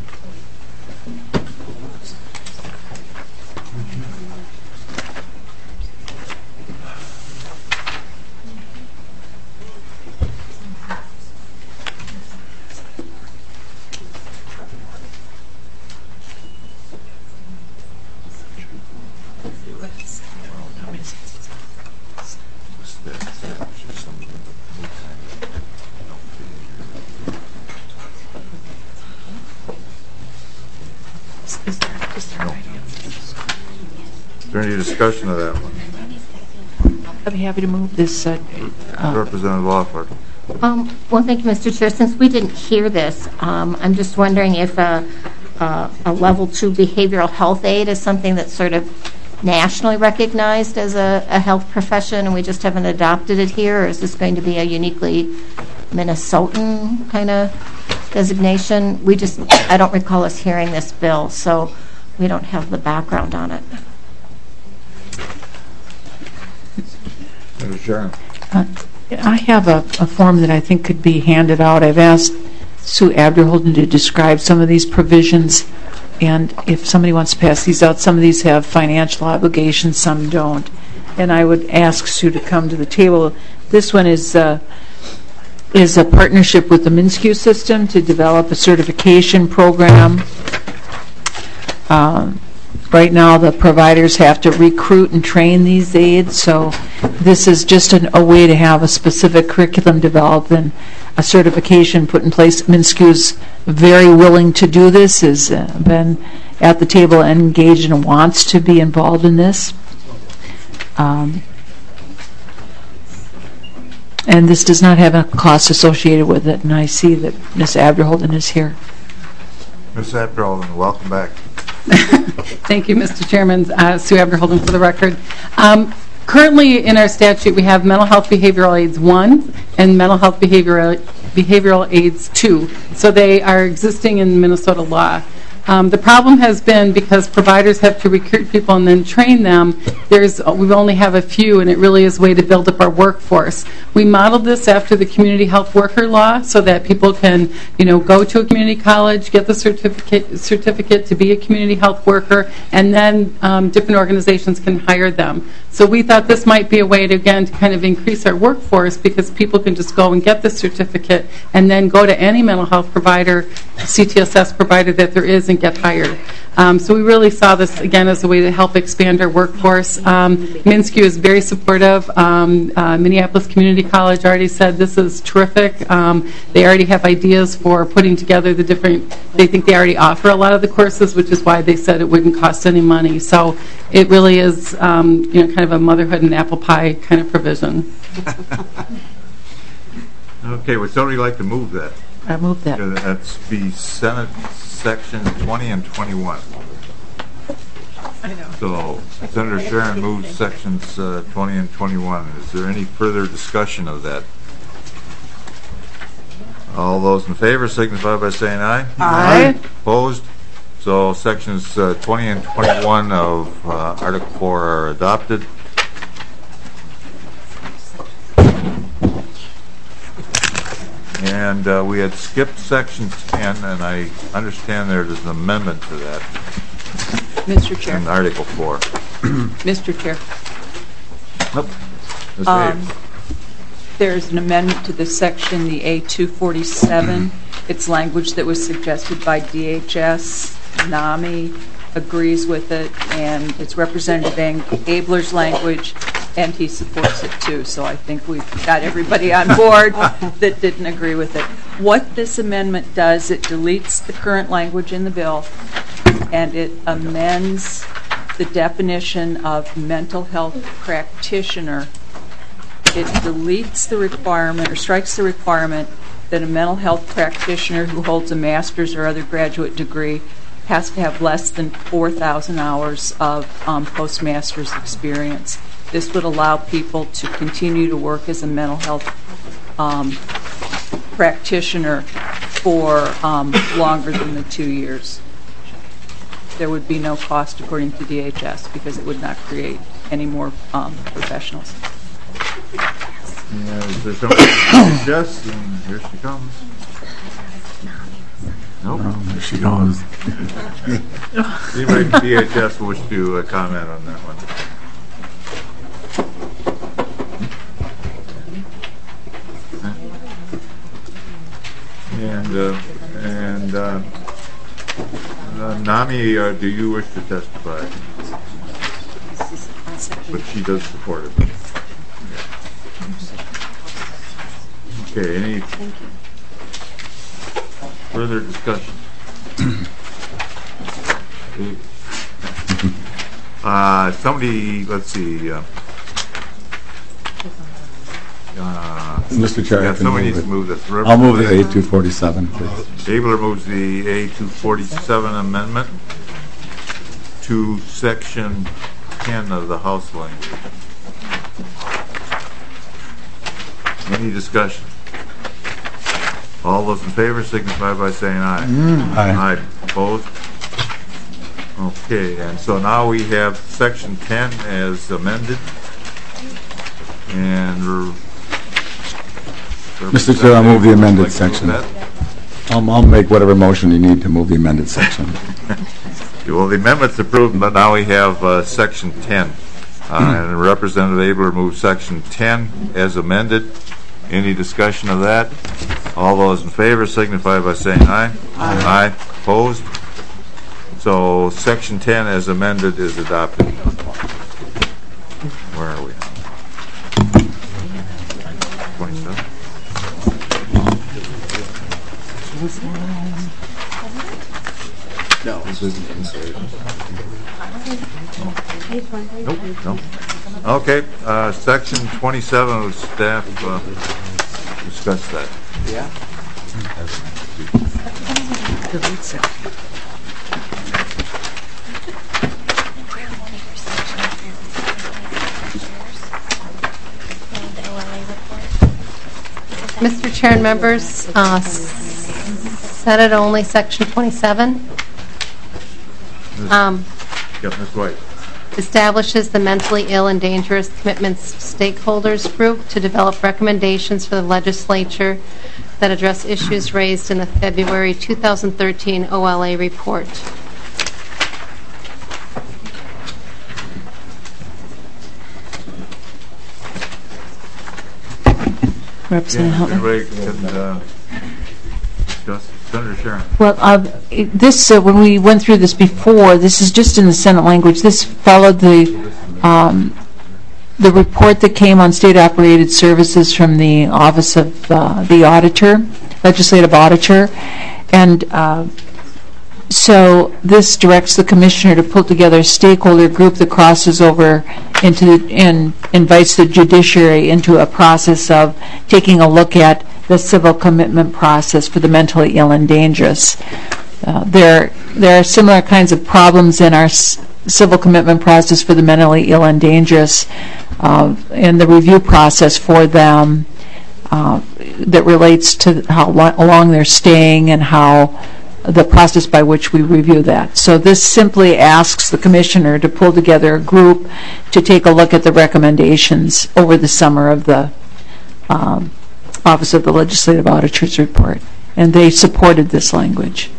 Is there any discussion of that one? I'd be happy to move this. Representative Lawford. Well, thank you, Mr. Chair. Since we didn't hear this, I'm just wondering if a level 2 behavioral health aide is something that's sort of nationally recognized as a health profession and we just haven't adopted it here, or is this going to be a uniquely Minnesotan kind of designation? I don't recall us hearing this bill, so we don't have the background on it. Sharon. I have a form that I think could be handed out. I've asked Sue Abderholden to describe some of these provisions, and if somebody wants to pass these out, some of these have financial obligations, some don't. And I would ask Sue to come to the table. This one is a partnership with the MnSCU system to develop a certification program. Right now, the providers have to recruit and train these aides, so this is just a way to have a specific curriculum developed and a certification put in place. MnSCU's very willing to do this, has been at the table and engaged and wants to be involved in this. And this does not have a cost associated with it, and I see that Ms. Abderholden is here. Ms. Abderholden, welcome back. Thank you, Mr. Chairman. Sue Abderholden for the record. Currently in our statute, we have mental health behavioral aids 1 and mental health behavioral aids 2. So they are existing in Minnesota law. The problem has been because providers have to recruit people and then train them, we only have a few, and it really is a way to build up our workforce. We modeled this after the community health worker law so that people can, go to a community college, get the certificate to be a community health worker, and then different organizations can hire them. So we thought this might be a way to kind of increase our workforce because people can just go and get the certificate and then go to any mental health provider, CTSS provider that there is, and get hired. So we really saw this, again, as a way to help expand our workforce. MnSCU is very supportive. Minneapolis Community College already said this is terrific. They already have ideas for putting together the different, they think they already offer a lot of the courses, which is why they said it wouldn't cost any money. So it really is, kind of a motherhood and apple pie kind of provision. Okay, would somebody like to move that? I move that. That's the Senate Section 20 and 21. So Senator Sharon moves sections 20 and 21. Is there any further discussion of that? All those in favor signify by saying aye. Aye. Opposed? So sections 20 and 21 of Article 4 are adopted. And we had skipped section 10, and I understand there is an amendment to that. Mr. Chair. In Article 4. Mr. Chair. There's an amendment to this section, the A247. It's language that was suggested by DHS. NAMI agrees with it, and it's Representative Abler's language, and he supports it too. So I think we've got everybody on board that didn't agree with it. What this amendment does, it deletes the current language in the bill, and it amends the definition of mental health practitioner. It deletes the requirement, or strikes the requirement, that a mental health practitioner who holds a master's or other graduate degree has to have less than 4,000 hours of postmaster's experience. This would allow people to continue to work as a mental health practitioner for longer than the 2 years. There would be no cost according to DHS because it would not create any more professionals. And is there somebody to suggest? And here she comes. Nope. There she goes. Anybody from DHS wish to comment on that one? And Nami, do you wish to testify? But she does support it. Okay, any further discussion? Somebody, let's see. Mr. Chair, yeah, I can somebody move needs it. to move this. I'll move the A247, please. Abler moves the A247 amendment to Section 10 of the House language. Any discussion? All those in favor signify by saying aye. Aye. Aye. Opposed? Okay, and so now we have Section 10 as amended. And Mr. Chair, I'll move the amended section. I'll make whatever motion you need to move the amended section. Well, the amendment's approved, but now we have Section 10. And Representative Abler moves Section 10 as amended. Any discussion of that? All those in favor signify by saying aye. Aye. Opposed? So Section 10 as amended is adopted. Where are we? 27. No, this is an insert. Nope. No. Okay. Section 27 of staff discussed that. Yeah. Delete section. Mr. Chair and members, Senate only, Section 27. Ms. White. Establishes the Mentally Ill and Dangerous Commitments Stakeholders Group to develop recommendations for the legislature that address issues raised in the February 2013 OLA report. Representative Huntley. Everybody can discuss. Senator Sharon. Well, this when we went through this before, this is just in the Senate language. This followed the report that came on state-operated services from the Office of the Auditor, Legislative Auditor, and so this directs the Commissioner to put together a stakeholder group that crosses over into and invites the judiciary into a process of taking a look at the civil commitment process for the mentally ill and dangerous. There are similar kinds of problems in our civil commitment process for the mentally ill and dangerous, and the review process for them that relates to how long they're staying and how the process by which we review that. So this simply asks the Commissioner to pull together a group to take a look at the recommendations over the summer of the Office of the Legislative Auditor's report, and they supported this language.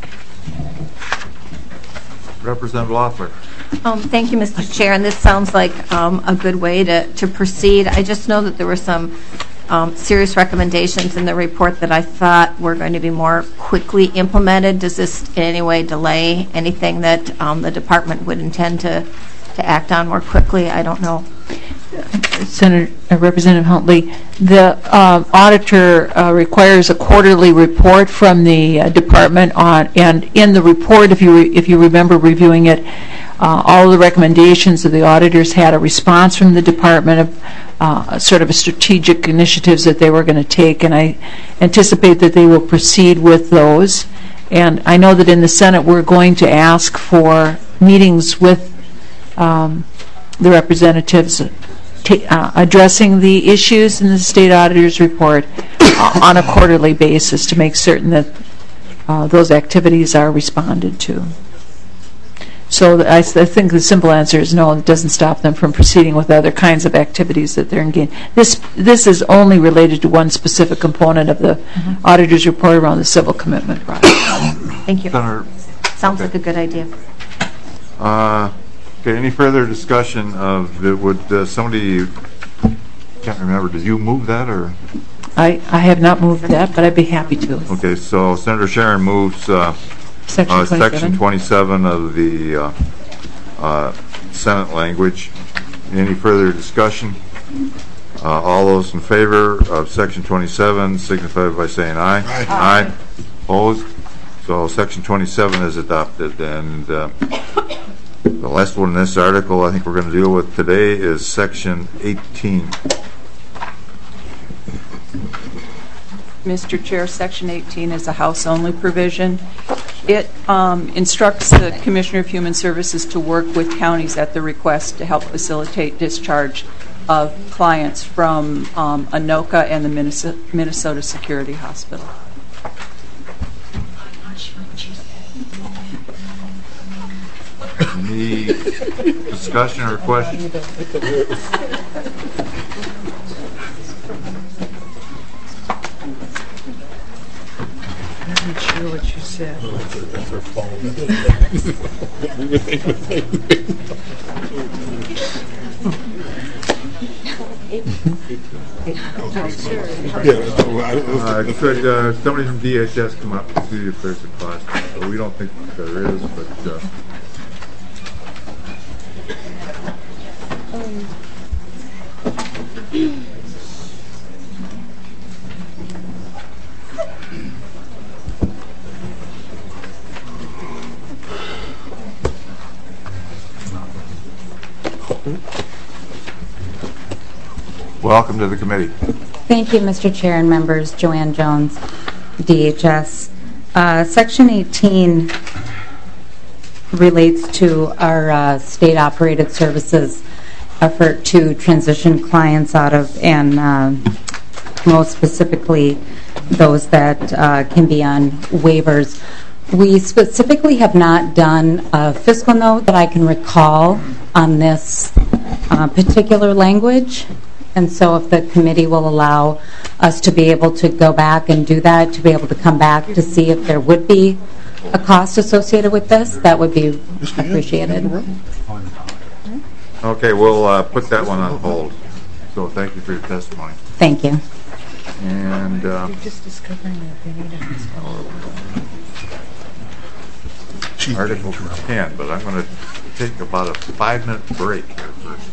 Representative Loeffler. Thank you, Mr. Chair, and this sounds like a good way to proceed. I just know that there were some serious recommendations in the report that I thought were going to be more quickly implemented. Does this in any way delay anything that the department would intend to act on more quickly? I don't know. Representative Huntley, the auditor requires a quarterly report from the department on, and in the report, if you remember reviewing it, all the recommendations of the auditors had a response from the department of sort of a strategic initiatives that they were going to take, and I anticipate that they will proceed with those. And I know that in the Senate we're going to ask for meetings with the representatives addressing the issues in the state auditor's report on a quarterly basis to make certain that those activities are responded to. So I think the simple answer is no, it doesn't stop them from proceeding with other kinds of activities that they're engaged. This is only related to one specific component of the auditor's report around the civil commitment process. Thank you. Sounds like a good idea. Okay, any further discussion of, would somebody, can't remember, did you move that or? I have not moved that, but I'd be happy to. Okay, so Senator Sharon moves Section 27 of the Senate language. Any further discussion? All those in favor of Section 27 signify by saying aye. Aye. Opposed? So Section 27 is adopted. And the last one in this article I think we're going to deal with today is Section 18. Mr. Chair, Section 18 is a House-only provision. It instructs the Commissioner of Human Services to work with counties at the request to help facilitate discharge of clients from Anoka and the Minnesota Security Hospital. Any discussion or question? I'm not sure what you said. That's her phone. Could somebody from DHS come up and see if there's a cost? We don't think there is, but welcome to the committee. Thank you, Mr. Chair and members. Joanne Jones, DHS. Section 18 relates to our state-operated services effort to transition clients out of, and most specifically, those that can be on waivers. We specifically have not done a fiscal note that I can recall on this particular language. And so if the committee will allow us to be able to go back and do that, to be able to come back to see if there would be a cost associated with this, that would be appreciated. Okay, we'll put that one on hold. So thank you for your testimony. Thank you. And You're just discovering that they need a Article 10, but I'm going to take about a 5-minute break here first.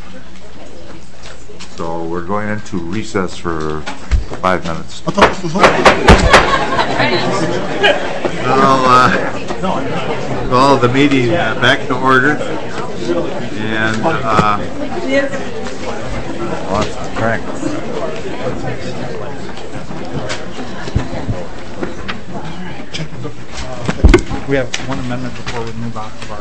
So we're going into recess for 5 minutes. I thought this was I'll call the meeting back to order. And lots of practice. We have one amendment before we move on to our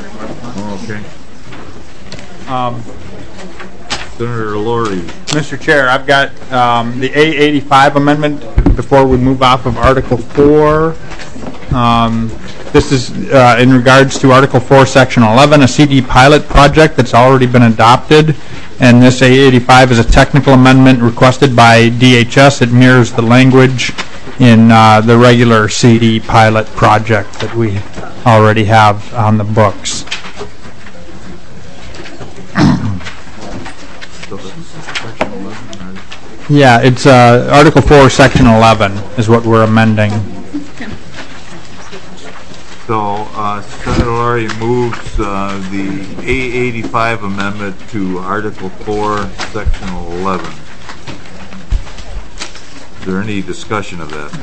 Senator Laurie. Mr. Chair, I've got the A85 amendment before we move off of Article 4. This is in regards to Article 4, Section 11, a CD pilot project that's already been adopted. And this A85 is a technical amendment requested by DHS. It mirrors the language in the regular CD pilot project that we already have on the books. Yeah, it's Article 4, Section 11 is what we're amending. So Senator Laurie moves the A85 amendment to Article 4, Section 11. Is there any discussion of that?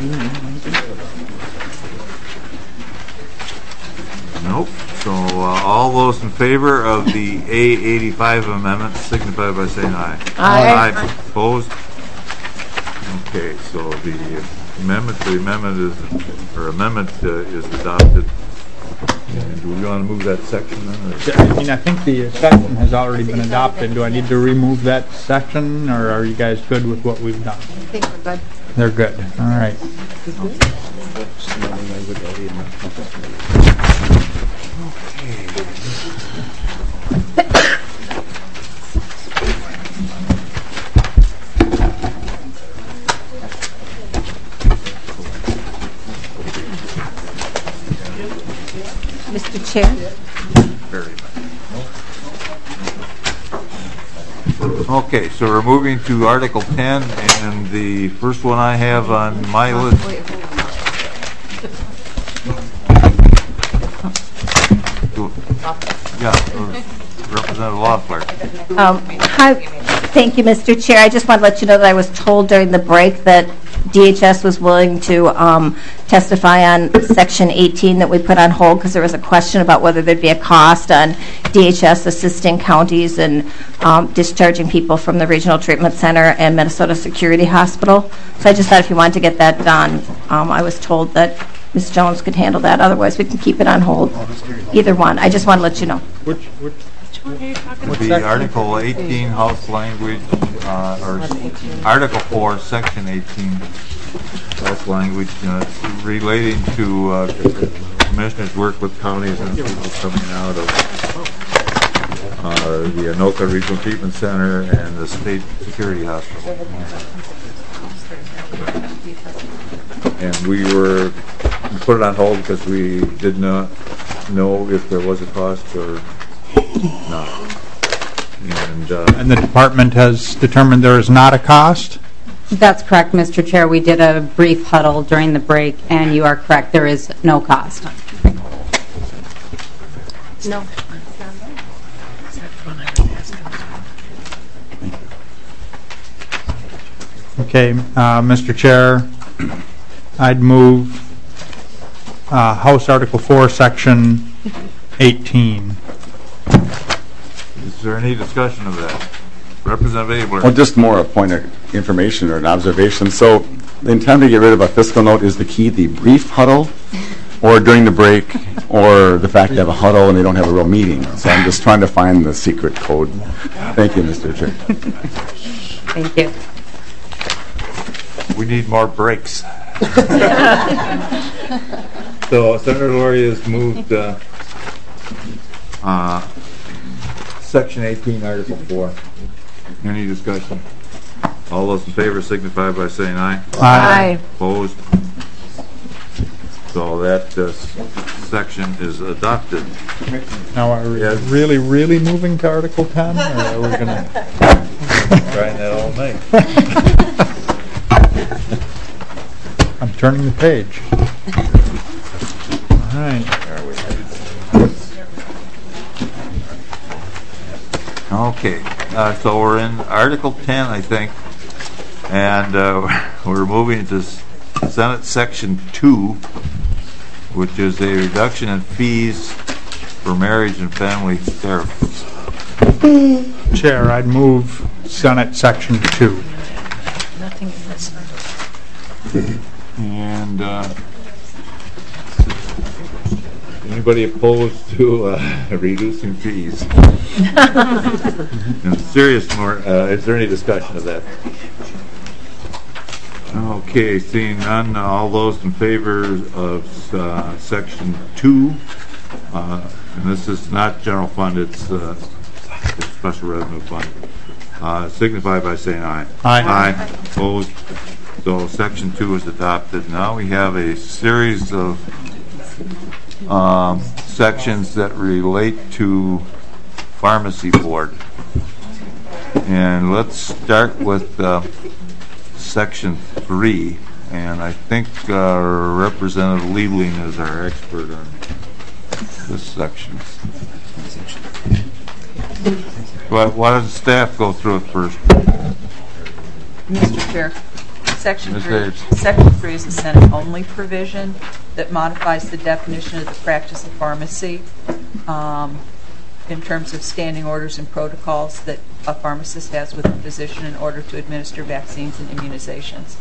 Nope. So all those in favor of the A85 amendment signify by saying aye. Aye. Opposed? Okay, so the amendment is adopted. And do we want to move that section then? I think the section has already been adopted. Do I need to remove that section, or are you guys good with what we've done? I think we're good. They're good. All right. Mr. Chair? Okay, so we're moving to Article 10, and the first one I have on my list. Yeah, Representative Loeffler. Hi, thank you, Mr. Chair. I just want to let you know that I was told during the break that DHS was willing to testify on Section 18 that we put on hold because there was a question about whether there'd be a cost on DHS assisting counties in discharging people from the Regional Treatment Center and Minnesota Security Hospital. So I just thought if you wanted to get that done, I was told that Ms. Jones could handle that. Otherwise, we can keep it on hold. Either one. I just want to let you know. Which one are you talking about? The Article 18 House language, or Article 4, Section 18 House language relating to commissioners' work with counties and people coming out of the Anoka Regional Treatment Center and the State Security Hospital. And we put it on hold because we did not know if there was a cost or not. And the department has determined there is not a cost? That's correct, Mr. Chair. We did a brief huddle during the break, and you are correct. There is no cost. No. Okay, Mr. Chair, I'd move House Article 4, Section 18. Is there any discussion of that? Representative Abler. Well, just more a point of information or an observation. So the intent to get rid of a fiscal note is the key, the brief huddle, or during the break, or the fact they have a huddle and they don't have a real meeting. So I'm just trying to find the secret code. Thank you, Mr. Chair. Thank you. We need more breaks. So Senator Laurie has moved Section 18, Article 4. Any discussion? All those in favor signify by saying aye. Aye. Opposed? So that section is adopted. Now, are we really, really moving to Article 10, or are we going to... Trying that all night. I'm turning the page. All right. Okay, so we're in Article 10, I think, and we're moving to Senate Section 2, which is a reduction in fees for marriage and family therapists. Chair, I'd move Senate Section 2. Nothing in this. And anybody opposed to reducing fees? And serious more, is there any discussion of that? Okay, seeing none, all those in favor of Section 2, and this is not general fund, it's special revenue fund, signify by saying aye. Aye. Opposed? So Section 2 is adopted. Now we have a series of sections that relate to Pharmacy Board. And let's start with Section 3. And I think Representative Liebling is our expert on this section. Why doesn't staff go through it first? Mr. Chair, Section 3 is a Senate-only provision that modifies the definition of the practice of pharmacy in terms of standing orders and protocols that a pharmacist has with a physician in order to administer vaccines and immunizations.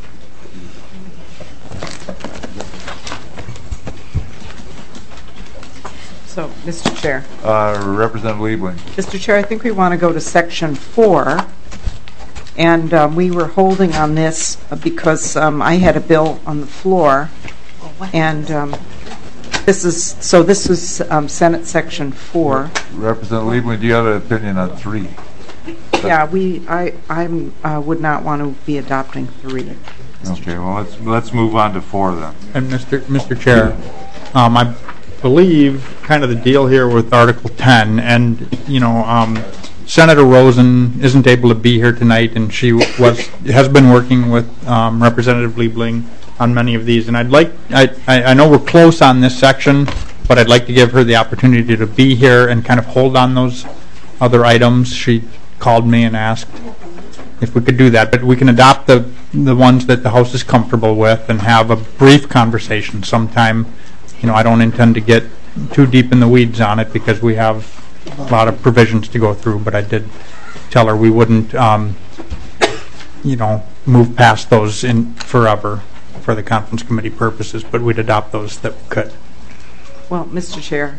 So, Mr. Chair. Representative Liebling. Mr. Chair, I think we want to go to Section 4. And we were holding on this because I had a bill on the floor, and This is Senate Section 4. Representative Liebling, do you have an opinion on 3? Yeah, I would not want to be adopting 3. Okay, well, let's move on to 4 then. And Mr. Chair, I believe kind of the deal here with Article 10, and Senator Rosen isn't able to be here tonight, and she has been working with Representative Liebling on many of these, and I know we're close on this section, but I'd like to give her the opportunity to be here and kind of hold on those other items. She called me and asked if we could do that, but we can adopt the ones that the House is comfortable with and have a brief conversation sometime. I don't intend to get too deep in the weeds on it because we have a lot of provisions to go through, but I did tell her we wouldn't move past those in forever for the conference committee purposes, but we'd adopt those that we could. Well, Mr. Chair.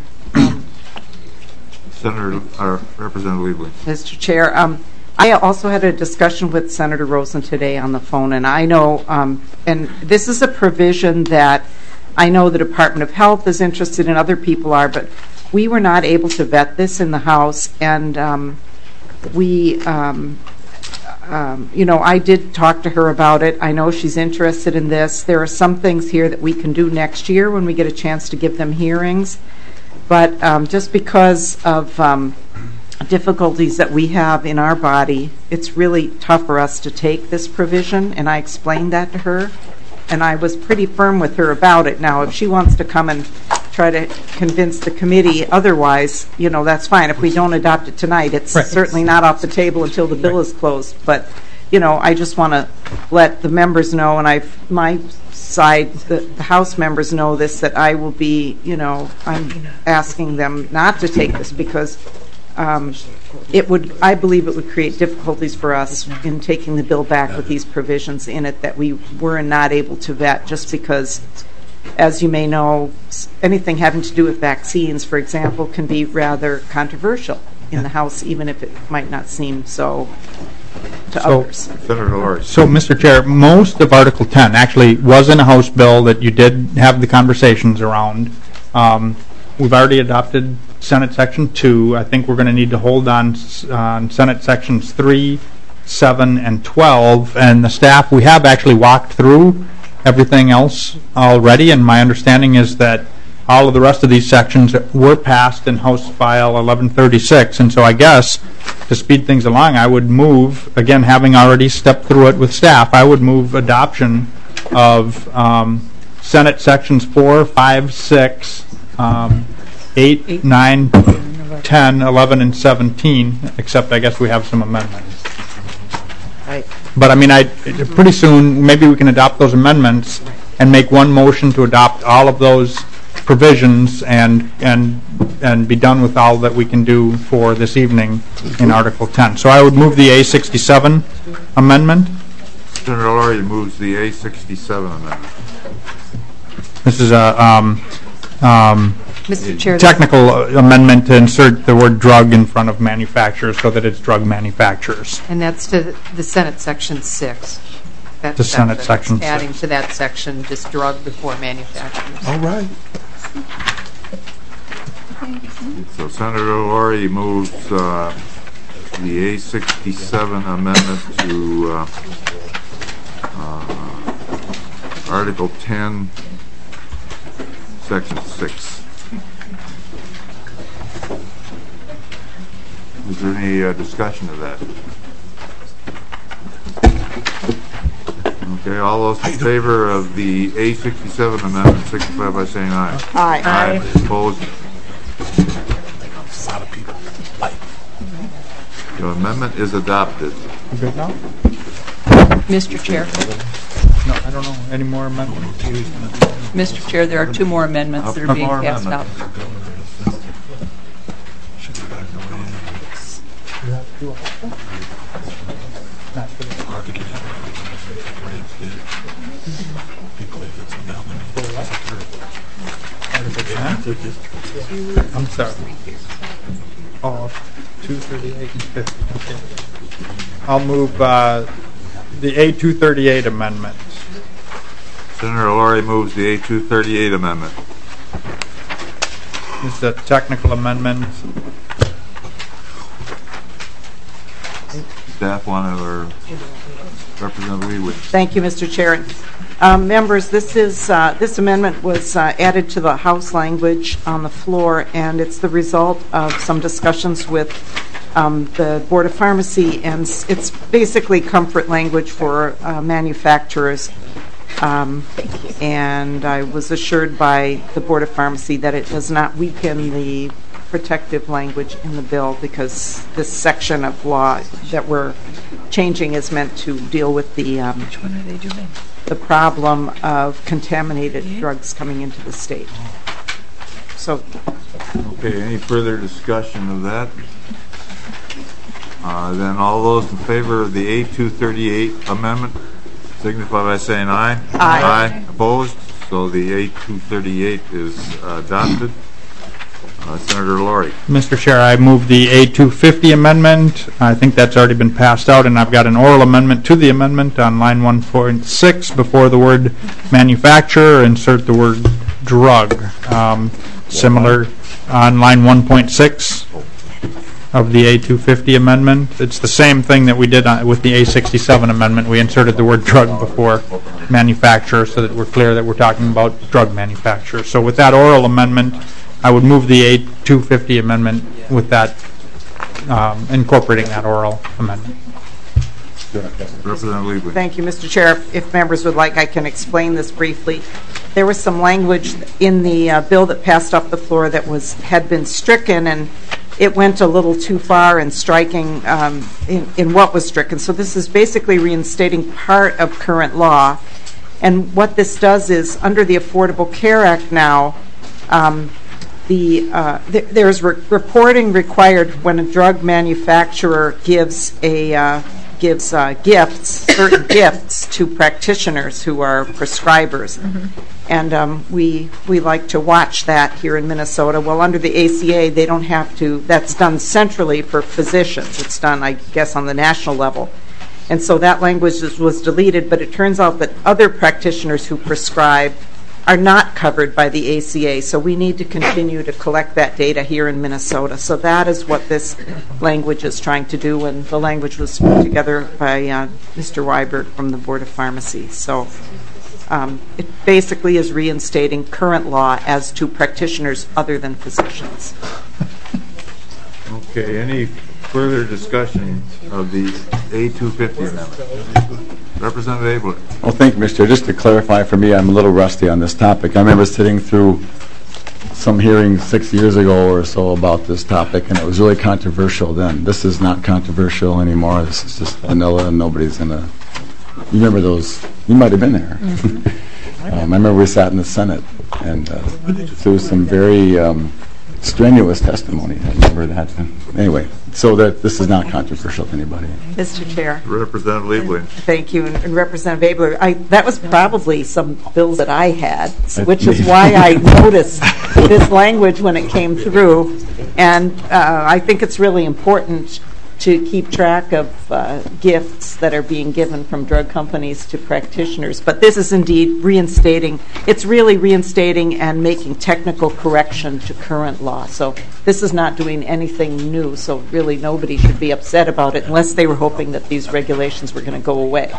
Representative Liebling. Mr. Chair, I also had a discussion with Senator Rosen today on the phone, and I know, and this is a provision that I know the Department of Health is interested in, other people are, but we were not able to vet this in the House, and I did talk to her about it. I know she's interested in this. There are some things here that we can do next year when we get a chance to give them hearings, but just because of difficulties that we have in our body, it's really tough for us to take this provision, and I explained that to her, and I was pretty firm with her about it. Now, if she wants to come and try to convince the committee otherwise, that's fine. If we don't adopt it tonight, it's certainly not off the table until the bill is closed. But, I just want to let the members know, and my side, the House members know this, that I will be, I'm asking them not to take this because I believe it would create difficulties for us in taking the bill back with these provisions in it that we were not able to vet, just because, as you may know, anything having to do with vaccines, for example, can be rather controversial in the House, even if it might not seem so to others. Senator Laurie. So, Mr. Chair, most of Article 10 actually was in a House bill that you did have the conversations around. We've already adopted Senate Section 2. I think we're going to need to hold on Senate Sections 3, 7, and 12. And the staff, we have actually walked through everything else already, and my understanding is that all of the rest of these sections were passed in House File 1136. And so I guess, to speed things along, I would move, again, having already stepped through it with staff, I would move adoption of Senate Sections 4, 5, 6, 8, 9, 10, 11, and 17, except I guess we have some amendments. Right. But I mean, pretty soon, maybe we can adopt those amendments and make one motion to adopt all of those provisions and be done with all that we can do for this evening in Article 10. So I would move the A67 amendment. Senator Laurie moves the A67 amendment. This is a Mr. Chair, technical amendment to insert the word drug in front of manufacturers so that it's drug manufacturers. and that's to the Senate Section 6. That The Senate Section 6. Adding to that section, just drug before manufacturers. All right. So Senator Laurie moves the A67 amendment to Article 10, Section 6. Is there any discussion of that? Okay, all those in favor of the A67 amendment signify by saying aye. Aye. Aye. Opposed? The amendment is adopted. You good now? Mr. Chair. No, I don't know. Any more amendments? Mr. Chair, there are 2 more amendments that are being passed out. I'm sorry. Oh, 238 and 50. Okay. I'll move the A238 amendment. Senator Laurie moves the A238 amendment. This is a technical amendment. Staff wanted, or Representative Leibling. Thank you, Mr. Chair. Members, this amendment was added to the House language on the floor, and it's the result of some discussions with the Board of Pharmacy, and it's basically comfort language for manufacturers. And I was assured by the Board of Pharmacy that it does not weaken the protective language in the bill, because this section of law that we're changing is meant to deal with the problem of contaminated drugs coming into the state. So, okay, any further discussion of that? Then all those in favor of the A238 amendment signify by saying aye. Aye. Opposed? So the A238 is adopted. Senator Laurie. Mr. Chair, I move the A250 amendment. I think that's already been passed out, and I've got an oral amendment to the amendment on line 1.6. Before the word manufacturer, insert the word drug. Similar on line 1.6 of the A250 amendment. It's the same thing that we did with the A67 amendment. We inserted the word drug before manufacturer so that we're clear that we're talking about drug manufacturer. So with that oral amendment, I would move the A250 amendment with that, incorporating that oral amendment. Representative Liebling. thank you, Mr. Chair. If members would like, I can explain this briefly. There was some language in the bill that passed off the floor that had been stricken, and it went a little too far in striking in what was stricken. So this is basically reinstating part of current law. And what this does is, under the Affordable Care Act now, there's reporting required when a drug manufacturer gives gifts, certain gifts to practitioners who are prescribers. And we like to watch that here in Minnesota. Well, under the ACA, they don't have to. That's done centrally for physicians. It's done, I guess, on the national level. And so that language was deleted, but it turns out that other practitioners who prescribe are not covered by the ACA, so we need to continue to collect that data here in Minnesota. So that is what this language is trying to do, and the language was put together by Mr. Weiberg from the Board of Pharmacy. So it basically is reinstating current law as to practitioners other than physicians. Okay, any further discussion of the A250 amendment? Representative Abler. Well, thank you, Mr. Chair. Just to clarify for me, I'm a little rusty on this topic. I remember sitting through some hearings 6 years ago or so about this topic, and it was really controversial then. This is not controversial anymore. This is just vanilla, and nobody's going to... You remember those? You might have been there. I remember we sat in the Senate, and through some very strenuous testimony. I remember that. Anyway, so that this is not controversial to anybody. Mr. Chair. Representative Liebling. Thank you. And Representative Abler, that was probably some bills that I had, which is why I noticed this language when it came through. And I think it's really important to keep track of gifts that are being given from drug companies to practitioners. But this is indeed reinstating. It's really reinstating and making technical correction to current law. So this is not doing anything new. So really nobody should be upset about it unless they were hoping that these regulations were going to go away.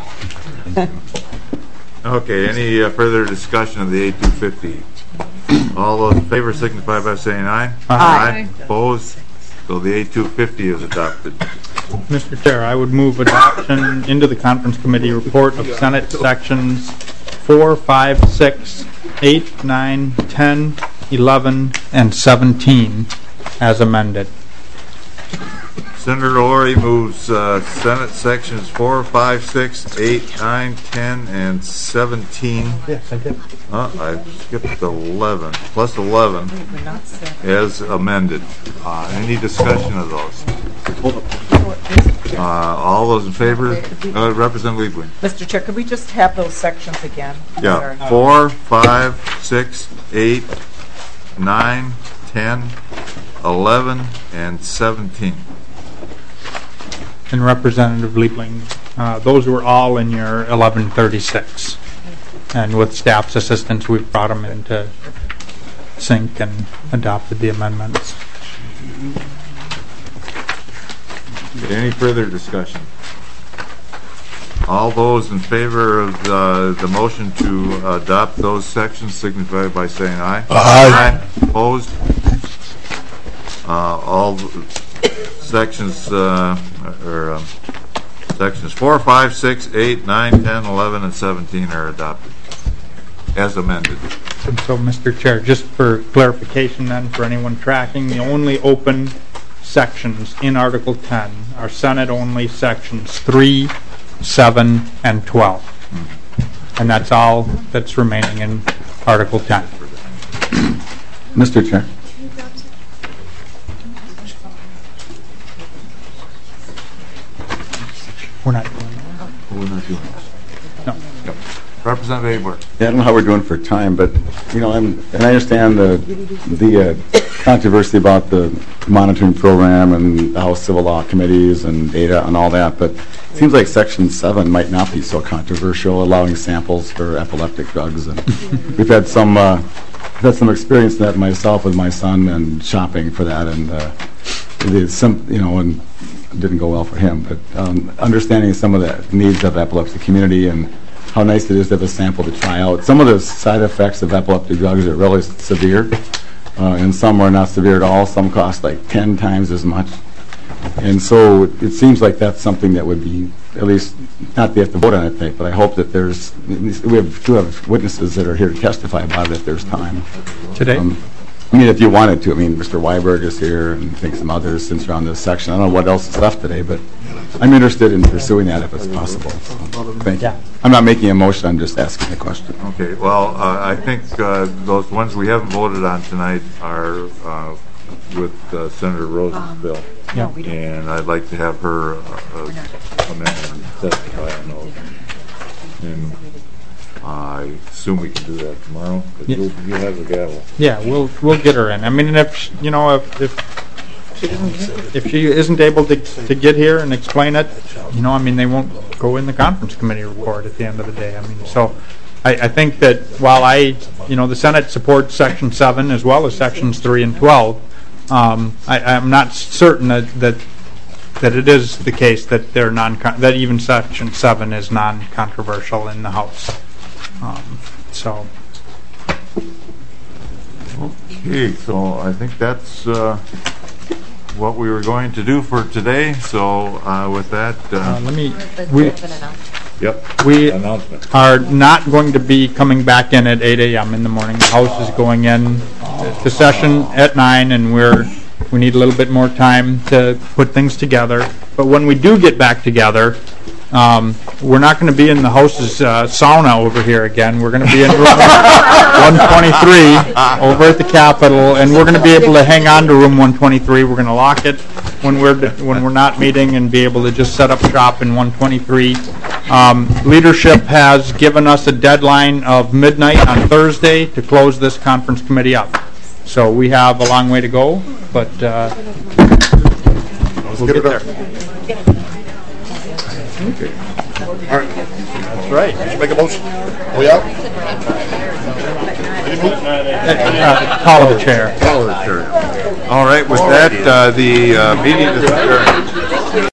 Okay, any further discussion of the A250? All those in favor signify by saying aye. Aye. Opposed? So the A250 is adopted. Mr. Chair, I would move adoption into the Conference Committee report of Senate sections 4, 5, 6, 8, 9, 10, 11, and 17 as amended. Senator Laurie moves Senate sections 4, 5, 6, 8, 9, 10, and 17. Yes, I did. I skipped 11, plus 11 as amended. Any discussion of those? All those in favor? Representative Liebling. Mr. Chair, could we just have those sections again? Yeah, 4, 5, 6, 8, 9, 10, 11, and 17. And Representative Liebling, those were all in your 1136. And with staff's assistance, we've brought them into sync and adopted the amendments. Any further discussion? All those in favor of the motion to adopt those sections signify by saying aye. Aye. Opposed? All sections, sections 4, 5, 6, 8, 9, 10, 11, and 17 are adopted as amended. And so, Mr. Chair, just for clarification then, for anyone tracking, the only open sections in Article 10 are Senate-only sections 3, 7, and 12. And that's all that's remaining in Article 10. Mr. Chair. We're not doing that. We're not doing that. No. Yep. Representative Abler. Yeah, I don't know how we're doing for time, but you know, and I understand the controversy about the monitoring program and the House Civil Law committees and data and all that, but it seems like Section 7 might not be so controversial, allowing samples for epileptic drugs. And we've had some experience in that myself with my son and shopping for that, and and it didn't go well for him. But understanding some of the needs of the epilepsy community and how nice it is to have a sample to try out. Some of the side effects of epileptic drugs are really severe, and some are not severe at all. Some cost like 10 times as much. And so it seems like that's something that would be, at least, not that they have to vote on it, but I hope that we have witnesses that are here to testify about it if there's time. Today? I mean, if you wanted to. I mean, Mr. Weiberg is here, and I think some others since we're on this section. I don't know what else is left today, but I'm interested in pursuing that if it's possible. So, thank you. I'm not making a motion, I'm just asking a question. Okay, well, I think those ones we haven't voted on tonight are with Senator Rosen's bill. Yeah. And I'd like to have her come in and testify on those. And I assume we can do that tomorrow, but you'll have the gavel. Yeah, we'll get her in. I mean, if she isn't able to get here and explain it, I mean, they won't go in the conference committee report at the end of the day. I mean, so I think that while the Senate supports Section 7 as well as Sections 3 and 12, I'm not certain that it is the case that that even Section 7 is non-controversial in the House. Okay, so I think that's what we were going to do for today. So with that, we are not going to be coming back in at 8 a.m. in the morning. The House is going in to session at 9, and we need a little bit more time to put things together. But when we do get back together, we're not going to be in the House's sauna over here again. We're going to be in room 123 over at the Capitol, and we're going to be able to hang on to room 123. We're going to lock it when we're not meeting and be able to just set up shop in 123. Leadership has given us a deadline of midnight on Thursday to close this conference committee up. So we have a long way to go, but we'll get there. Okay. All right. That's right. Did you make a motion? We out? Call the chair. All right, with that, the meeting is adjourned.